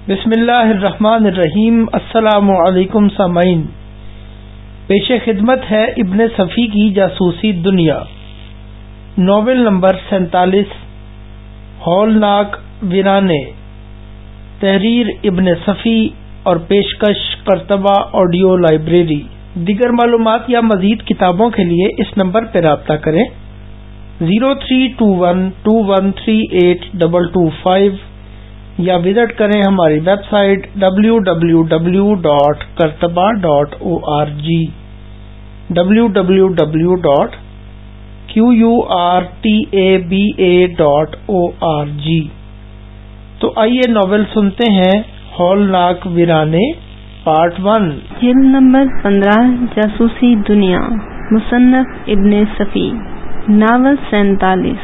بسم اللہ الرحمن الرحیم۔ السلام علیکم سامعین، پیش خدمت ہے ابن صفی کی جاسوسی دنیا، ناول نمبر 47 ہولناک ویرانے، تحریر ابن صفی اور پیشکش کرتبہ آڈیو لائبریری۔ دیگر معلومات یا مزید کتابوں کے لیے اس نمبر پر رابطہ کریں 0321213825 یا وزٹ کریں ہماری ویب سائٹ www.kartaba.org www.qurtaba.org۔ تو آئیے ناول سنتے ہیں ہولناک ویرانے پارٹ 1۔ جلد نمبر 15، جاسوسی دنیا، مصنف ابن صفی، ناول 47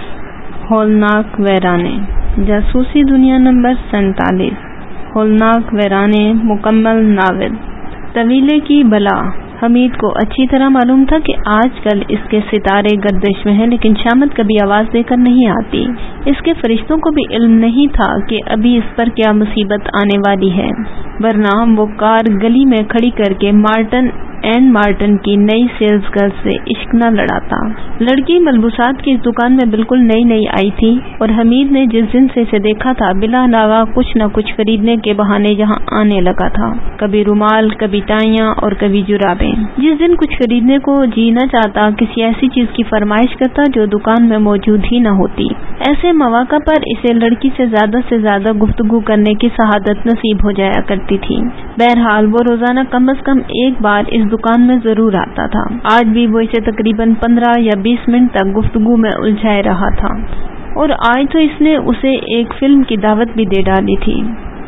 ہولناک ویرانے، جاسوسی دنیا نمبر 47 ہولناک ویرانے، مکمل ناول۔ طویلے کی بلا۔ حمید کو اچھی طرح معلوم تھا کہ آج کل اس کے ستارے گردش میں ہیں، لیکن شامت کبھی آواز دے کر نہیں آتی۔ اس کے فرشتوں کو بھی علم نہیں تھا کہ ابھی اس پر کیا مصیبت آنے والی ہے، ورنہ وہ کار گلی میں کھڑی کر کے مارٹن اینڈ مارٹن کی نئی سیلز گرل سے عشق نہ لڑاتا۔ لڑکی ملبوسات کی اس دکان میں بالکل نئی آئی تھی اور حمید نے جس دن سے اسے دیکھا تھا بلا علاوہ کچھ نہ کچھ خریدنے کے بہانے یہاں آنے لگا تھا، کبھی رومال، کبھی ٹائیاں اور کبھی جرابیں۔ جس دن کچھ خریدنے کو جی نہ چاہتا، کسی ایسی چیز کی فرمائش کرتا جو دکان میں موجود ہی نہ ہوتی۔ ایسے مواقع پر اسے لڑکی سے زیادہ گفتگو کرنے کی سعادت نصیب ہو جایا کرتی تھی۔ بہرحال وہ روزانہ کم از کم ایک بار اس دکان میں ضرور آتا تھا۔ آج بھی وہ اسے تقریباً 15 یا 20 منٹ تک گفتگو میں الجھائے رہا تھا، اور آج تو اس نے اسے ایک فلم کی دعوت بھی دے ڈالی تھی،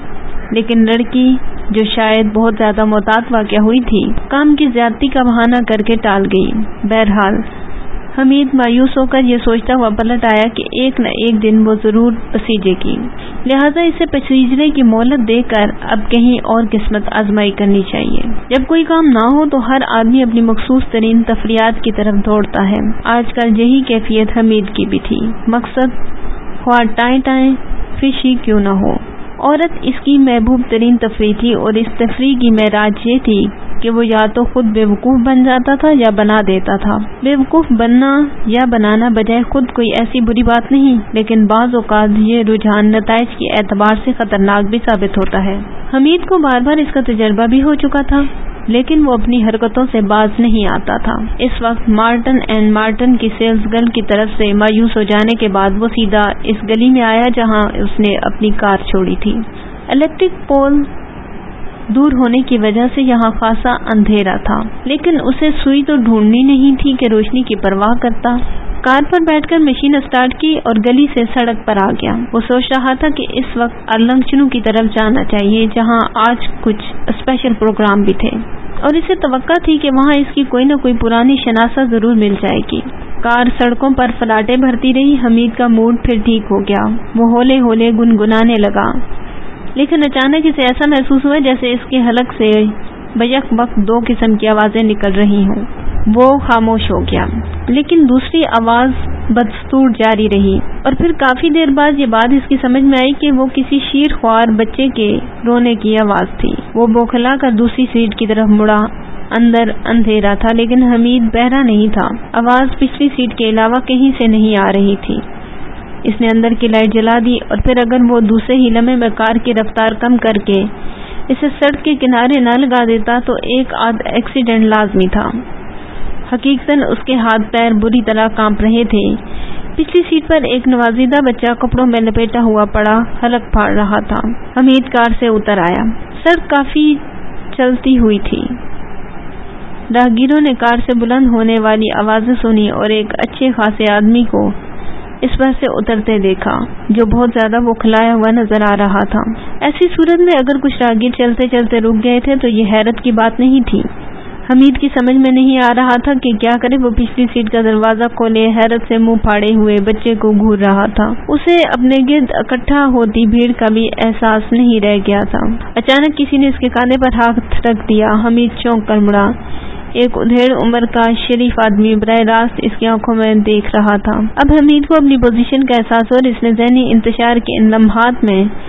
لیکن لڑکی جو شاید بہت زیادہ محتاط واقع ہوئی تھی، کام کی زیادتی کا بہانہ کر کے ٹال گئی۔ بہرحال حمید مایوس ہو کر یہ سوچتا ہوا پلٹ آیا کہ ایک نہ ایک دن وہ ضرور پسیجے گی، لہذا اسے پسیجنے کی مہلت دے کر اب کہیں اور قسمت آزمائی کرنی چاہیے۔ جب کوئی کام نہ ہو تو ہر آدمی اپنی مخصوص ترین تفریحات کی طرف دوڑتا ہے۔ آج کل یہی کیفیت حمید کی بھی تھی۔ مقصد خواہ ٹائیں فش ہی کیوں نہ ہو، عورت اس کی محبوب ترین تفریح تھی، اور اس تفریح کی معراج یہ تھی کہ وہ یا تو خود بے وقوف بن جاتا تھا یا بنا دیتا تھا۔ بے وقوف بننا یا بنانا بجائے خود کوئی ایسی بری بات نہیں، لیکن بعض اوقات یہ رجحان نتائج کے اعتبار سے خطرناک بھی ثابت ہوتا ہے۔ حمید کو بار بار اس کا تجربہ بھی ہو چکا تھا، لیکن وہ اپنی حرکتوں سے باز نہیں آتا تھا۔ اس وقت مارٹن اینڈ مارٹن کی سیلز گرل کی طرف سے مایوس ہو جانے کے بعد وہ سیدھا اس گلی میں آیا جہاں اس نے اپنی کار چھوڑی تھی۔ الیکٹرک پول دور ہونے کی وجہ سے یہاں خاصا اندھیرا تھا، لیکن اسے سوئی تو ڈھونڈنی نہیں تھی کہ روشنی کی پرواہ کرتا۔ کار پر بیٹھ کر مشین اسٹارٹ کی اور گلی سے سڑک پر آ گیا۔ وہ سوچ رہا تھا کہ اس وقت ارلنگ چنو کی طرف جانا چاہیے، جہاں آج کچھ اسپیشل پروگرام بھی تھے، اور اسے توقع تھی کہ وہاں اس کی کوئی نہ کوئی پرانی شناسہ ضرور مل جائے گی۔ کار سڑکوں پر فلاٹیں بھرتی رہی۔ حمید کا موڈ پھر ٹھیک ہو گیا۔ وہ ہولے ہولے گنگنانے لگا، لیکن اچانک اسے ایسا محسوس ہوا جیسے اس کے حلق سے بیک وقت دو قسم کی آوازیں نکل رہی ہوں۔ وہ خاموش ہو گیا، لیکن دوسری آواز بدستور جاری رہی، اور پھر کافی دیر بعد یہ بات اس کی سمجھ میں آئی کہ وہ کسی شیر خوار بچے کے رونے کی آواز تھی۔ وہ بوکھلا کر دوسری سیٹ کی طرف مڑا۔ اندر اندھیرا تھا، لیکن حمید بہرا نہیں تھا۔ آواز پچھلی سیٹ کے علاوہ کہیں سے نہیں آ رہی تھی۔ اس نے اندر کی لائٹ جلا دی، اور پھر اگر وہ دوسرے ہی لمحے میں کار کی رفتار کم کر کے اسے سڑک کے کنارے نہ لگا دیتا تو ایک آدھ ایکسیڈنٹ لازمی تھا۔ حقیقتاً اس کے ہاتھ پیر بری طرح کانپ رہے تھے۔ پچھلی سیٹ پر ایک نوازیدہ بچہ کپڑوں میں لپیٹا ہوا پڑا حلق پھاڑ رہا تھا۔ حمید کار سے اتر آیا۔ سڑک کافی چلتی ہوئی تھی۔ راہگیروں نے کار سے بلند ہونے والی آوازیں سنی اور ایک اچھے خاصے آدمی کو اس پر سے اترتے دیکھا، جو بہت زیادہ بوکھلایا ہوا نظر آ رہا تھا۔ ایسی صورت میں اگر کچھ راہگیر چلتے چلتے رک گئے تھے تو یہ حیرت کی بات نہیں تھی۔ حمید کی سمجھ میں نہیں آ رہا تھا کہ کیا کرے۔ وہ پچھلی سیٹ کا دروازہ کھولے حیرت سے منہ پھاڑے ہوئے بچے کو گھور رہا تھا۔ اسے اپنے گرد اکٹھا ہوتی بھیڑ کا بھی احساس نہیں رہ گیا تھا۔ اچانک کسی نے اس کے کاندھے پر ہاتھ رکھ دیا۔ حمید چونک کر مڑا۔ ایک ادھیڑ عمر کا شریف آدمی براہ راست اس کی آنکھوں میں دیکھ رہا تھا۔ اب حمید کو اپنی پوزیشن کا احساس ہو اور اس نے ذہنی انتشار کے ان لمحات میں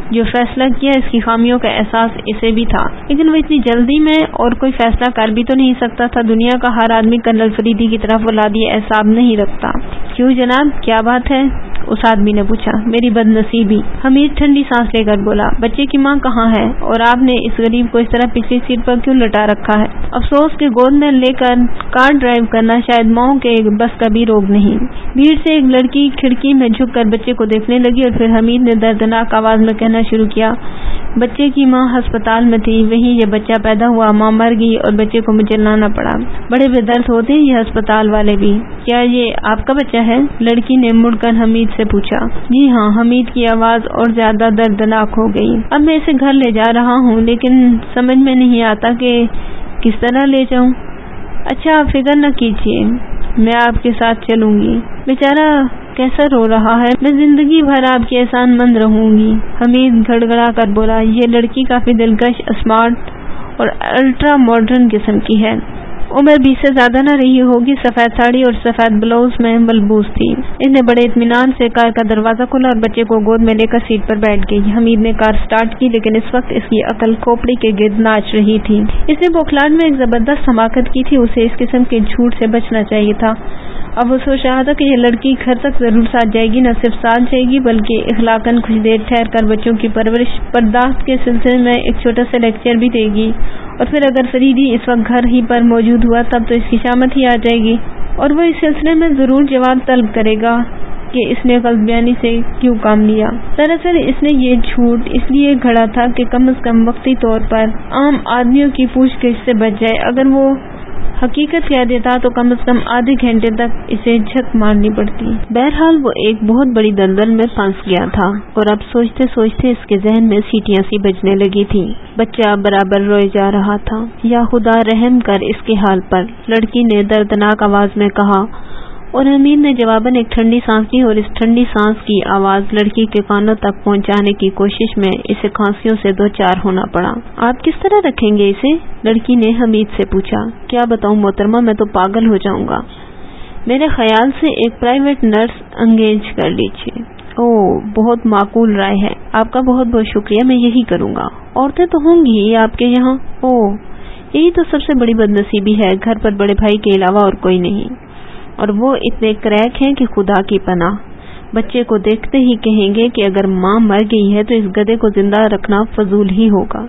جو فیصلہ کیا اس کی خامیوں کا احساس اسے بھی تھا، لیکن وہ اتنی جلدی میں اور کوئی فیصلہ کر بھی تو نہیں سکتا تھا۔ دنیا کا ہر آدمی کرنل فریدی کی طرف اولادی اعصاب نہیں رکھتا۔ کیوں جناب، کیا بات ہے؟ اس آدمی نے پوچھا۔ میری بد نصیبی، حمید ٹھنڈی سانس لے کر بولا۔ بچے کی ماں کہاں ہے اور آپ نے اس غریب کو اس طرح پچھلی سیٹ پر کیوں لٹا رکھا ہے؟ افسوس کہ گود میں لے کر کار ڈرائیو کرنا شاید ماؤں کے بس کا بھی روگ نہیں۔ بھیڑ سے ایک لڑکی کھڑکی میں جھک کر بچے کو دیکھنے لگی اور پھر حمید نے دردناک آواز میں کہنا شروع کیا، بچے کی ماں ہسپتال میں تھی، وہیں یہ بچہ پیدا ہوا، ماں مر گئی اور بچے کو مجھے لانا پڑا۔ بڑے بے درد ہوتے ہیں یہ ہسپتال والے بھی۔ کیا یہ آپ کا بچہ ہے؟ لڑکی نے مڑ کر حمید سے پوچھا۔ جی ہاں، حمید کی آواز اور زیادہ دردناک ہو گئی۔ اب میں اسے گھر لے جا رہا ہوں، لیکن سمجھ میں نہیں آتا کہ کس طرح لے جاؤں۔ اچھا، آپ فکر نہ کیجیے، میں آپ کے ساتھ چلوں گی۔ بیچارہ کیسا رو رہا ہے، میں زندگی بھر آپ کی احسان مند رہوں گی، حمید گھڑ گھڑا کر بولا۔ یہ لڑکی کافی دلکش، اسمارٹ اور الٹرا ماڈرن قسم کی ہے۔ عمر 20 سے زیادہ نہ رہی ہوگی، سفید ساڑی اور سفید بلاؤز میں ملبوس تھی۔ اس نے بڑے اطمینان سے کار کا دروازہ کھولا اور بچے کو گود میں لے کر سیٹ پر بیٹھ گئی۔ حمید نے کار سٹارٹ کی، لیکن اس وقت اس کی عقل کھوپڑی کے گرد ناچ رہی تھی۔ اس نے بوکھلاہٹ میں ایک زبردست حماقت کی تھی، اسے اس قسم کے جھوٹ سے بچنا چاہیے تھا۔ اب وہ سوچ رہا تھا کہ یہ لڑکی گھر تک ضرور ساتھ جائے گی، نہ صرف ساتھ جائے گی بلکہ اخلاقاً کچھ دیر ٹھہر کر بچوں کی پرورش پرداخت کے سلسلے میں ایک چھوٹا سا لیکچر بھی دے گی، اور پھر اگر فریدی اس وقت گھر ہی پر موجود ہوا تب تو اس کی شامت ہی آ جائے گی، اور وہ اس سلسلے میں ضرور جواب طلب کرے گا کہ اس نے غلط بیانی سے کیوں کام لیا۔ دراصل اس نے یہ جھوٹ اس لیے گھڑا تھا کہ کم از کم وقتی طور پر عام آدمیوں کی پوچھ گچھ سے بچ جائے۔ اگر وہ حقیقت کہہ دیتا تو کم از کم آدھے گھنٹے تک اسے جھک مارنی پڑتی۔ بہرحال وہ ایک بہت بڑی دلدل میں پھنس گیا تھا، اور اب سوچتے سوچتے اس کے ذہن میں سیٹیاں سی بجنے لگی تھی۔ بچہ برابر روئے جا رہا تھا۔ یا خدا رحم کر اس کے حال پر، لڑکی نے دردناک آواز میں کہا، اور حمید نے جواباً ایک ٹھنڈی سانس لی، اور اس ٹھنڈی سانس کی آواز لڑکی کے کانوں تک پہنچانے کی کوشش میں اسے کھانسیوں سے دو چار ہونا پڑا۔ آپ کس طرح رکھیں گے اسے؟ لڑکی نے حمید سے پوچھا۔ کیا بتاؤں محترمہ، میں تو پاگل ہو جاؤں گا۔ میرے خیال سے ایک پرائیویٹ نرس انگیج کر لیجیے۔ اوہ، بہت معقول رائے ہے، آپ کا بہت بہت شکریہ، میں یہی کروں گا۔ عورتیں تو ہوں گی ہی آپ کے یہاں؟ اوہ، یہی تو سب سے بڑی بد نصیبی ہے، گھر پر بڑے بھائی کے علاوہ اور کوئی نہیں، اور وہ اتنے کریک ہیں کہ خدا کی پناہ۔ بچے کو دیکھتے ہی کہیں گے کہ اگر ماں مر گئی ہے تو اس گدھے کو زندہ رکھنا فضول ہی ہوگا۔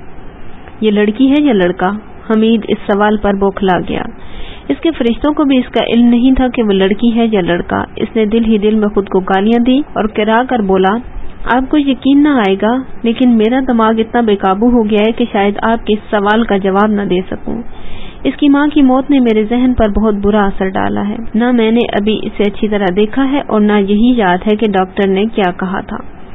یہ لڑکی ہے یا لڑکا؟ حمید اس سوال پر بوکھلا گیا۔ اس کے فرشتوں کو بھی اس کا علم نہیں تھا کہ وہ لڑکی ہے یا لڑکا۔ اس نے دل ہی دل میں خود کو گالیاں دی اور کرا کر بولا، آپ کو یقین نہ آئے گا، لیکن میرا دماغ اتنا بے قابو ہو گیا ہے کہ شاید آپ کے اس سوال کا جواب نہ دے سکوں۔ اس کی ماں کی موت نے میرے ذہن پر بہت برا اثر ڈالا ہے۔ نہ میں نے ابھی اسے اچھی طرح دیکھا ہے اور نہ یہی یاد ہے کہ ڈاکٹر نے کیا کہا تھا۔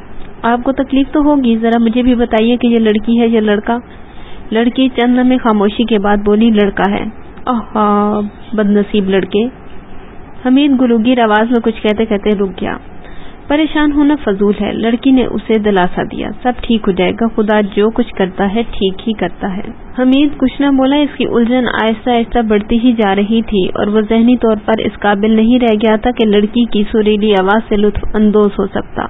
آپ کو تکلیف تو ہوگی، ذرا مجھے بھی بتائیے کہ یہ لڑکی ہے یا لڑکا؟ لڑکی چند لمحے خاموشی کے بعد بولی، لڑکا ہے۔ آہا، بد نصیب لڑکے۔ حمید گلوگیر آواز میں کچھ کہتے کہتے رک گیا۔ پریشان ہونا فضول ہے، لڑکی نے اسے دلاسا دیا، سب ٹھیک ہو جائے گا، خدا جو کچھ کرتا ہے ٹھیک ہی کرتا ہے۔ حمید کچھ نہ بولا، اس کی الجھن آہستہ آہستہ بڑھتی ہی جا رہی تھی اور وہ ذہنی طور پر اس قابل نہیں رہ گیا تھا کہ لڑکی کی سریلی آواز سے لطف اندوز ہو سکتا۔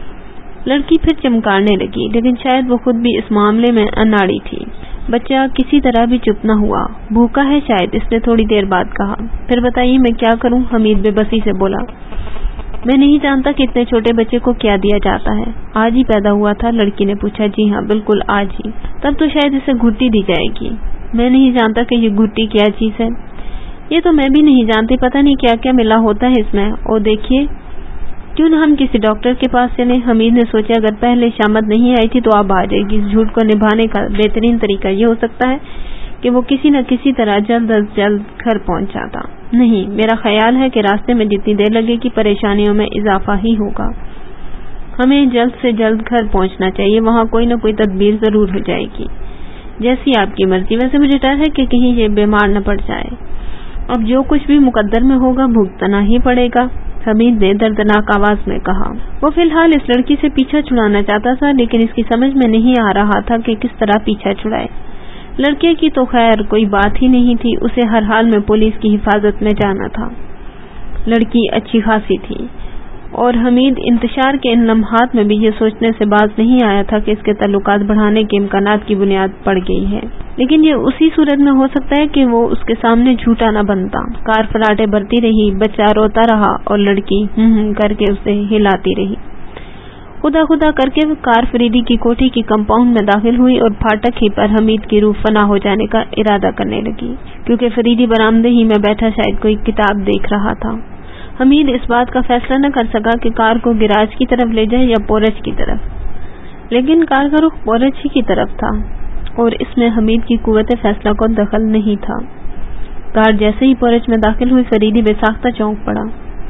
لڑکی پھر چمکارنے لگی، لیکن شاید وہ خود بھی اس معاملے میں اناڑی تھی۔ بچہ کسی طرح بھی چپ نہ ہوا۔ بھوکا ہے شاید، اس نے تھوڑی دیر بعد کہا۔ پھر بتائیے میں کیا کروں؟ حمید بے بسی سے بولا۔ میں نہیں جانتا کہ اتنے چھوٹے بچے کو کیا دیا جاتا ہے۔ آج ہی پیدا ہوا تھا؟ لڑکی نے پوچھا۔ جی ہاں، بالکل آج ہی۔ تب تو شاید اسے گھٹی دی جائے گی۔ میں نہیں جانتا کہ یہ گھٹی کیا چیز ہے۔ یہ تو میں بھی نہیں جانتی، پتہ نہیں کیا کیا ملا ہوتا ہے اس میں۔ اور دیکھیے، کیوں نہ ہم کسی ڈاکٹر کے پاس چلیں؟ حمید نے سوچا اگر پہلے شامت نہیں آئی تھی تو اب آ جائے گی۔ اس جھوٹ کو نبھانے کا بہترین طریقہ یہ ہو سکتا ہے کہ وہ کسی نہ کسی طرح جلد از جلد گھر پہنچ جاتا۔ نہیں، میرا خیال ہے کہ راستے میں جتنی دیر لگے گی پریشانیوں میں اضافہ ہی ہوگا۔ ہمیں جلد سے جلد گھر پہنچنا چاہیے، وہاں کوئی نہ کوئی تدبیر ضرور ہو جائے گی۔ جیسی آپ کی مرضی، ویسے مجھے ڈر ہے کہ کہیں یہ بیمار نہ پڑ جائے۔ اب جو کچھ بھی مقدر میں ہوگا بھگتنا ہی پڑے گا، حمید نے دردناک آواز میں کہا۔ وہ فی الحال اس لڑکی سے پیچھا چھڑانا چاہتا تھا، لیکن اس کی سمجھ میں نہیں آ رہا تھا کہ کس طرح پیچھا چھڑائے۔ لڑکے کی تو خیر کوئی بات ہی نہیں تھی، اسے ہر حال میں پولیس کی حفاظت میں جانا تھا۔ لڑکی اچھی خاصی تھی، اور حمید انتشار کے ان لمحات میں بھی یہ سوچنے سے باز نہیں آیا تھا کہ اس کے تعلقات بڑھانے کے امکانات کی بنیاد پڑ گئی ہے، لیکن یہ اسی صورت میں ہو سکتا ہے کہ وہ اس کے سامنے جھوٹا نہ بنتا۔ کار فراٹے بھرتی رہی، بچہ روتا رہا اور لڑکی کر کے اسے ہلاتی رہی۔ خدا خدا کر کے کار فریدی کی کوٹھی کی کمپاؤنڈ میں داخل ہوئی اور پھاٹک ہی پر حمید کی روح فنا ہو جانے کا ارادہ کرنے لگی، کیونکہ فریدی برآمدے ہی میں بیٹھا شاید کوئی کتاب دیکھ رہا تھا۔ حمید اس بات کا فیصلہ نہ کر سکا کہ کار کو گراج کی طرف لے جائے یا پورچ کی طرف، لیکن کار کا رخ پورچ ہی کی طرف تھا اور اس میں حمید کی قوت فیصلہ کو دخل نہیں تھا۔ کار جیسے ہی پورچ میں داخل ہوئی، فریدی بے ساختہ چونک پڑا۔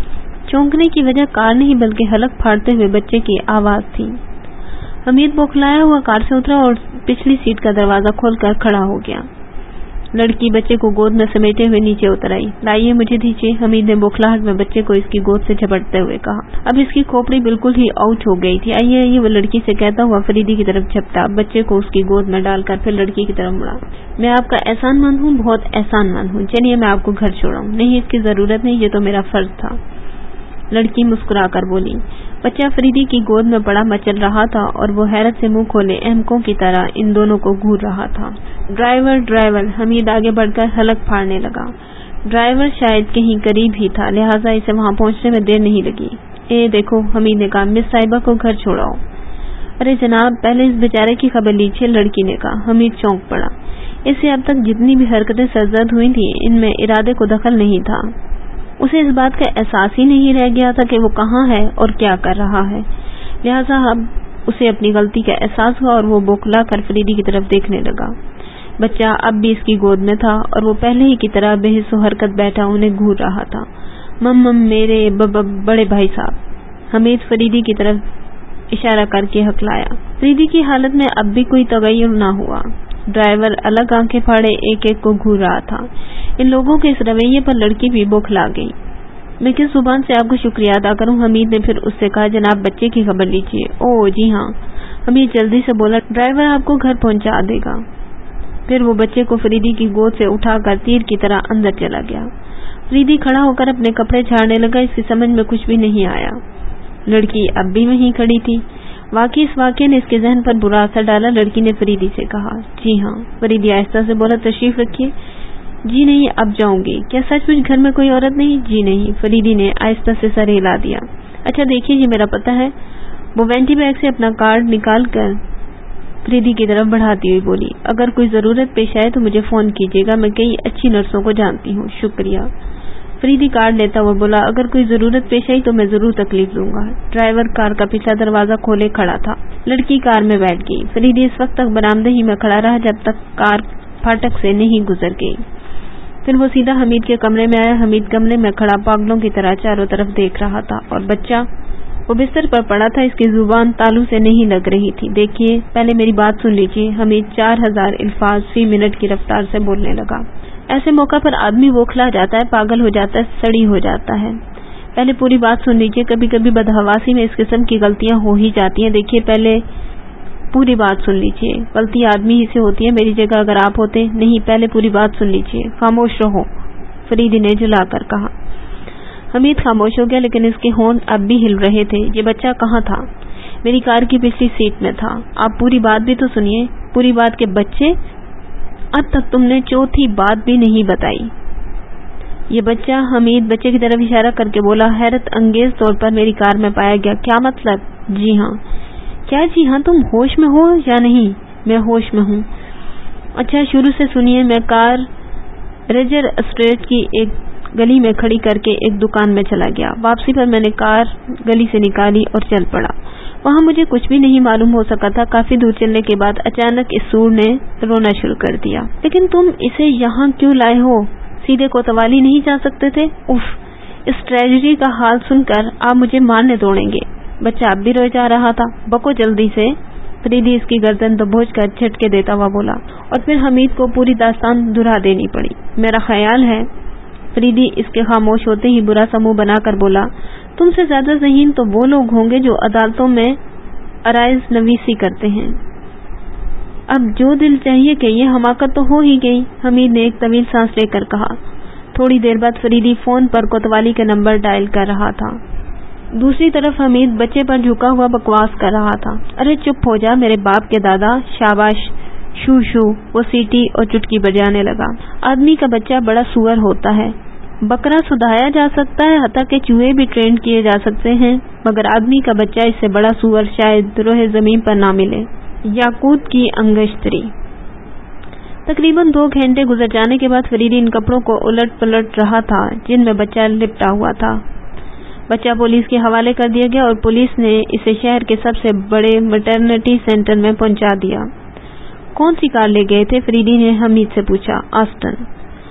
چونکنے کی وجہ کار نہیں بلکہ حلق پھاڑتے ہوئے بچے کی آواز تھی۔ حمید بوکھلایا ہوا کار سے اترا اور پچھلی سیٹ کا دروازہ کھول کر کھڑا ہو گیا۔ لڑکی بچے کو گود میں سمیٹے ہوئے نیچے اتر آئی۔ لائیے مجھے دیجیے، حمید نے بوکھلاہٹ میں بچے کو اس کی گود سے جھپٹتے ہوئے کہا۔ اب اس کی کھوپڑی بالکل ہی آؤٹ ہو گئی تھی۔ آئیے آئیے، وہ لڑکی سے کہتا ہوا فریدی کی طرف جھپٹا، بچے کو اس کی گود میں ڈال کر پھر لڑکی کی طرف مڑا۔ میں آپ کا احسان مند ہوں، بہت احسان مند ہوں، چلیے میں آپ کو گھر چھوڑاؤں۔ نہیں، اس کی ضرورت نہیں، یہ تو میرا فرض تھا، لڑکی مسکرا کر بولی۔ بچہ فریدی کی گود میں پڑا مچل رہا تھا اور وہ حیرت سے منہ کھولے احمقوں کی طرح ان دونوں کو گھور رہا تھا۔ ڈرائیور ڈرائیور، حمید آگے بڑھ کر حلق پھاڑنے لگا۔ ڈرائیور شاید کہیں قریب ہی تھا، لہٰذا اسے وہاں پہنچنے میں دیر نہیں لگی۔ اے دیکھو، حمید نے کہا، مس صاحبہ کو گھر چھوڑاؤ۔ ارے جناب، پہلے اس بیچارے کی خبر لیجیے، لڑکی نے کہا۔ حمید چونک پڑا۔ اس سے اب تک جتنی بھی حرکتیں سرزد ہوئی تھیں ان میں ارادے کو دخل نہیں تھا۔ اسے اس بات کا احساس ہی نہیں رہ گیا تھا کہ وہ کہاں ہے اور کیا کر رہا ہے، لہٰذا اب اسے اپنی غلطی کا احساس ہوا اور وہ بوکھلا کر فریدی کی طرف دیکھنے لگا۔ بچہ اب بھی اس کی گود میں تھا اور وہ پہلے ہی کی طرح بے حس و حرکت بیٹھا انہیں گھور رہا تھا۔ مم میرے بڑے بھائی صاحب، حمید فریدی کی طرف اشارہ کر کے ہکلایا۔ فریدی کی حالت میں اب بھی کوئی تغیر نہ ہوا۔ ڈرائیور الگ آنکھیں پھاڑے ایک ایک کو گھور رہا تھا۔ ان لوگوں کے اس رویے پر لڑکی بھی بوکھلا گئی۔ میں کس زبان سے آپ کو شکریہ ادا کروں؟ حمید نے پھر اس سے کہا۔ جناب بچے کی خبر لیجیے۔ اوہ جی ہاں، حمید جلدی سے بولا۔ ڈرائیور آپ کو گھر پہنچا دے گا۔ پھر وہ بچے کو فریدی کی گود سے اٹھا کر تیر کی طرح اندر چلا گیا۔ فریدی کھڑا ہو کر اپنے کپڑے جھاڑنے لگا، اس کی سمجھ میں کچھ بھی نہیں آیا۔ لڑکی اب بھی وہیں کھڑی تھی۔ واقعی اس واقعے نے اس کے ذہن پر برا اثر ڈالا۔ لڑکی نے فریدی سے کہا۔ جی ہاں، فریدی آہستہ سے بولا۔ تشریف رکھیے۔ جی نہیں، اب جاؤں گی۔ کیا سچ مچ گھر میں کوئی عورت نہیں؟ جی نہیں، فریدی نے آہستہ سے سر ہلا دیا۔ اچھا دیکھیے، یہ میرا پتہ ہے۔ وہ وینٹی بیگ سے اپنا کارڈ نکال کر فریدی کی طرف بڑھاتی ہوئی بولی۔ اگر کوئی ضرورت پیش آئے تو مجھے فون کیجیے گا، میں کئی اچھی نرسوں کو جانتی ہوں۔ شکریہ۔ فریدی کارڈ لیتا ہوا بولا۔ اگر کوئی ضرورت پیش آئی تو میں ضرور تکلیف لوں گا۔ ڈرائیور کار کا پچھلا دروازہ کھولے کھڑا تھا۔ لڑکی کار میں بیٹھ گئی۔ فریدی اس وقت تک برآمدے ہی میں کھڑا رہا جب تک کار پھاٹک سے نہیں گزر گئی۔ پھر وہ سیدھا حمید کے کمرے میں آیا۔ حمید کمرے میں کھڑا پاگلوں کی طرح چاروں طرف دیکھ رہا تھا اور بچہ وہ بستر پر پڑا تھا، اس کی زبان تالو سے نہیں لگ رہی تھی۔ دیکھیے، پہلے میری بات سن لیجیے۔ حمید 4000 الفاظ فی منٹ کی رفتار سے بولنے لگا۔ ایسے موقع پر آدمی بوکھلا جاتا ہے، پاگل ہو جاتا ہے، سڑی ہو جاتا ہے۔ پہلے پوری بات سن لیجیے۔ کبھی کبھی بدحواسی میں اس قسم کی غلطیاں ہو ہی جاتی ہیں۔ دیکھیے، پہلے پوری بات سن لیجیے۔ غلطی آدمی ہی سے ہوتی ہے، میری جگہ اگر آپ ہوتے۔ نہیں، پہلے پوری بات سن لیجیے۔ خاموش رہو، فریدی نے جھلا کر کہا۔ حمید خاموش ہو گیا، لیکن اس کے ہونٹ اب بھی ہل رہے تھے۔ یہ بچہ کہاں تھا؟ میری کار کی پچھلی سیٹ میں تھا۔ آپ پوری بات بھی تو سنیے۔ پوری بات کے بچے، اب تک تم نے چوتھی بات بھی نہیں بتائی۔ یہ بچہ، حمید بچے کی طرف اشارہ کر کے بولا، حیرت انگیز طور پر میری کار میں پایا گیا۔ کیا مطلب؟ جی ہاں۔ کیا جی ہاں؟ تم ہوش میں ہو یا نہیں؟ میں ہوش میں ہوں۔ اچھا شروع سے سنیے۔ میں کار ریجر اسٹریٹ کی ایک گلی میں کھڑی کر کے ایک دکان میں چلا گیا۔ واپسی پر میں نے کار گلی سے نکالی اور چل پڑا۔ وہاں مجھے کچھ بھی نہیں معلوم ہو سکا تھا۔ کافی دور چلنے کے بعد اچانک اس سور نے رونا شروع کر دیا۔ لیکن تم اسے یہاں کیوں لائے ہو؟ سیدھے کوتوالی نہیں جا سکتے تھے؟ اف، اس ٹریجڈی کا حال سن کر آپ مجھے مارنے دوڑیں گے۔ بچہ اب بھی روئے جا رہا تھا۔ بکو جلدی سے، فریدی اس کی گردن دبوچ کر جھٹکے دیتا ہوا بولا، اور پھر حمید کو پوری داستان دہرا دینی پڑی۔ میرا خیال ہے، فریدی اس کے خاموش ہوتے ہی برا سا منہ بنا کر بولا، تم سے زیادہ ذہین تو وہ لوگ ہوں گے جو عدالتوں میں عرائض نویسی کرتے ہیں۔ اب جو دل چاہیے کہ یہ حماقت تو ہو ہی گئی، حمید نے ایک طویل سانس لے کر کہا۔ تھوڑی دیر بعد فریدی فون پر کوتوالی کا نمبر ڈائل کر رہا تھا۔ دوسری طرف حمید بچے پر جھکا ہوا بکواس کر رہا تھا۔ ارے چپ ہو جا میرے باپ کے دادا، شاباش، شو شو، وہ سیٹی اور چٹکی بجانے لگا۔ آدمی کا بچہ بڑا سور ہوتا ہے، بکرا سدھایا جا سکتا ہے، حتیٰ کہ چوہے بھی ٹرین کیے جا سکتے ہیں، مگر آدمی کا بچہ اس سے بڑا سور شاید روح زمین پر نہ ملے۔ یاقوت کی انگشتری۔ تقریباً 2 گھنٹے گزر جانے کے بعد فریدی ان کپڑوں کو الٹ پلٹ رہا تھا جن میں بچہ لپٹا ہوا تھا۔ بچہ پولیس کے حوالے کر دیا گیا اور پولیس نے اسے شہر کے سب سے بڑے میٹرنٹی سینٹر میں پہنچا دیا۔ کون سی کار لے گئے تھے؟ فریدی نے حمید سے پوچھا۔ آسٹن۔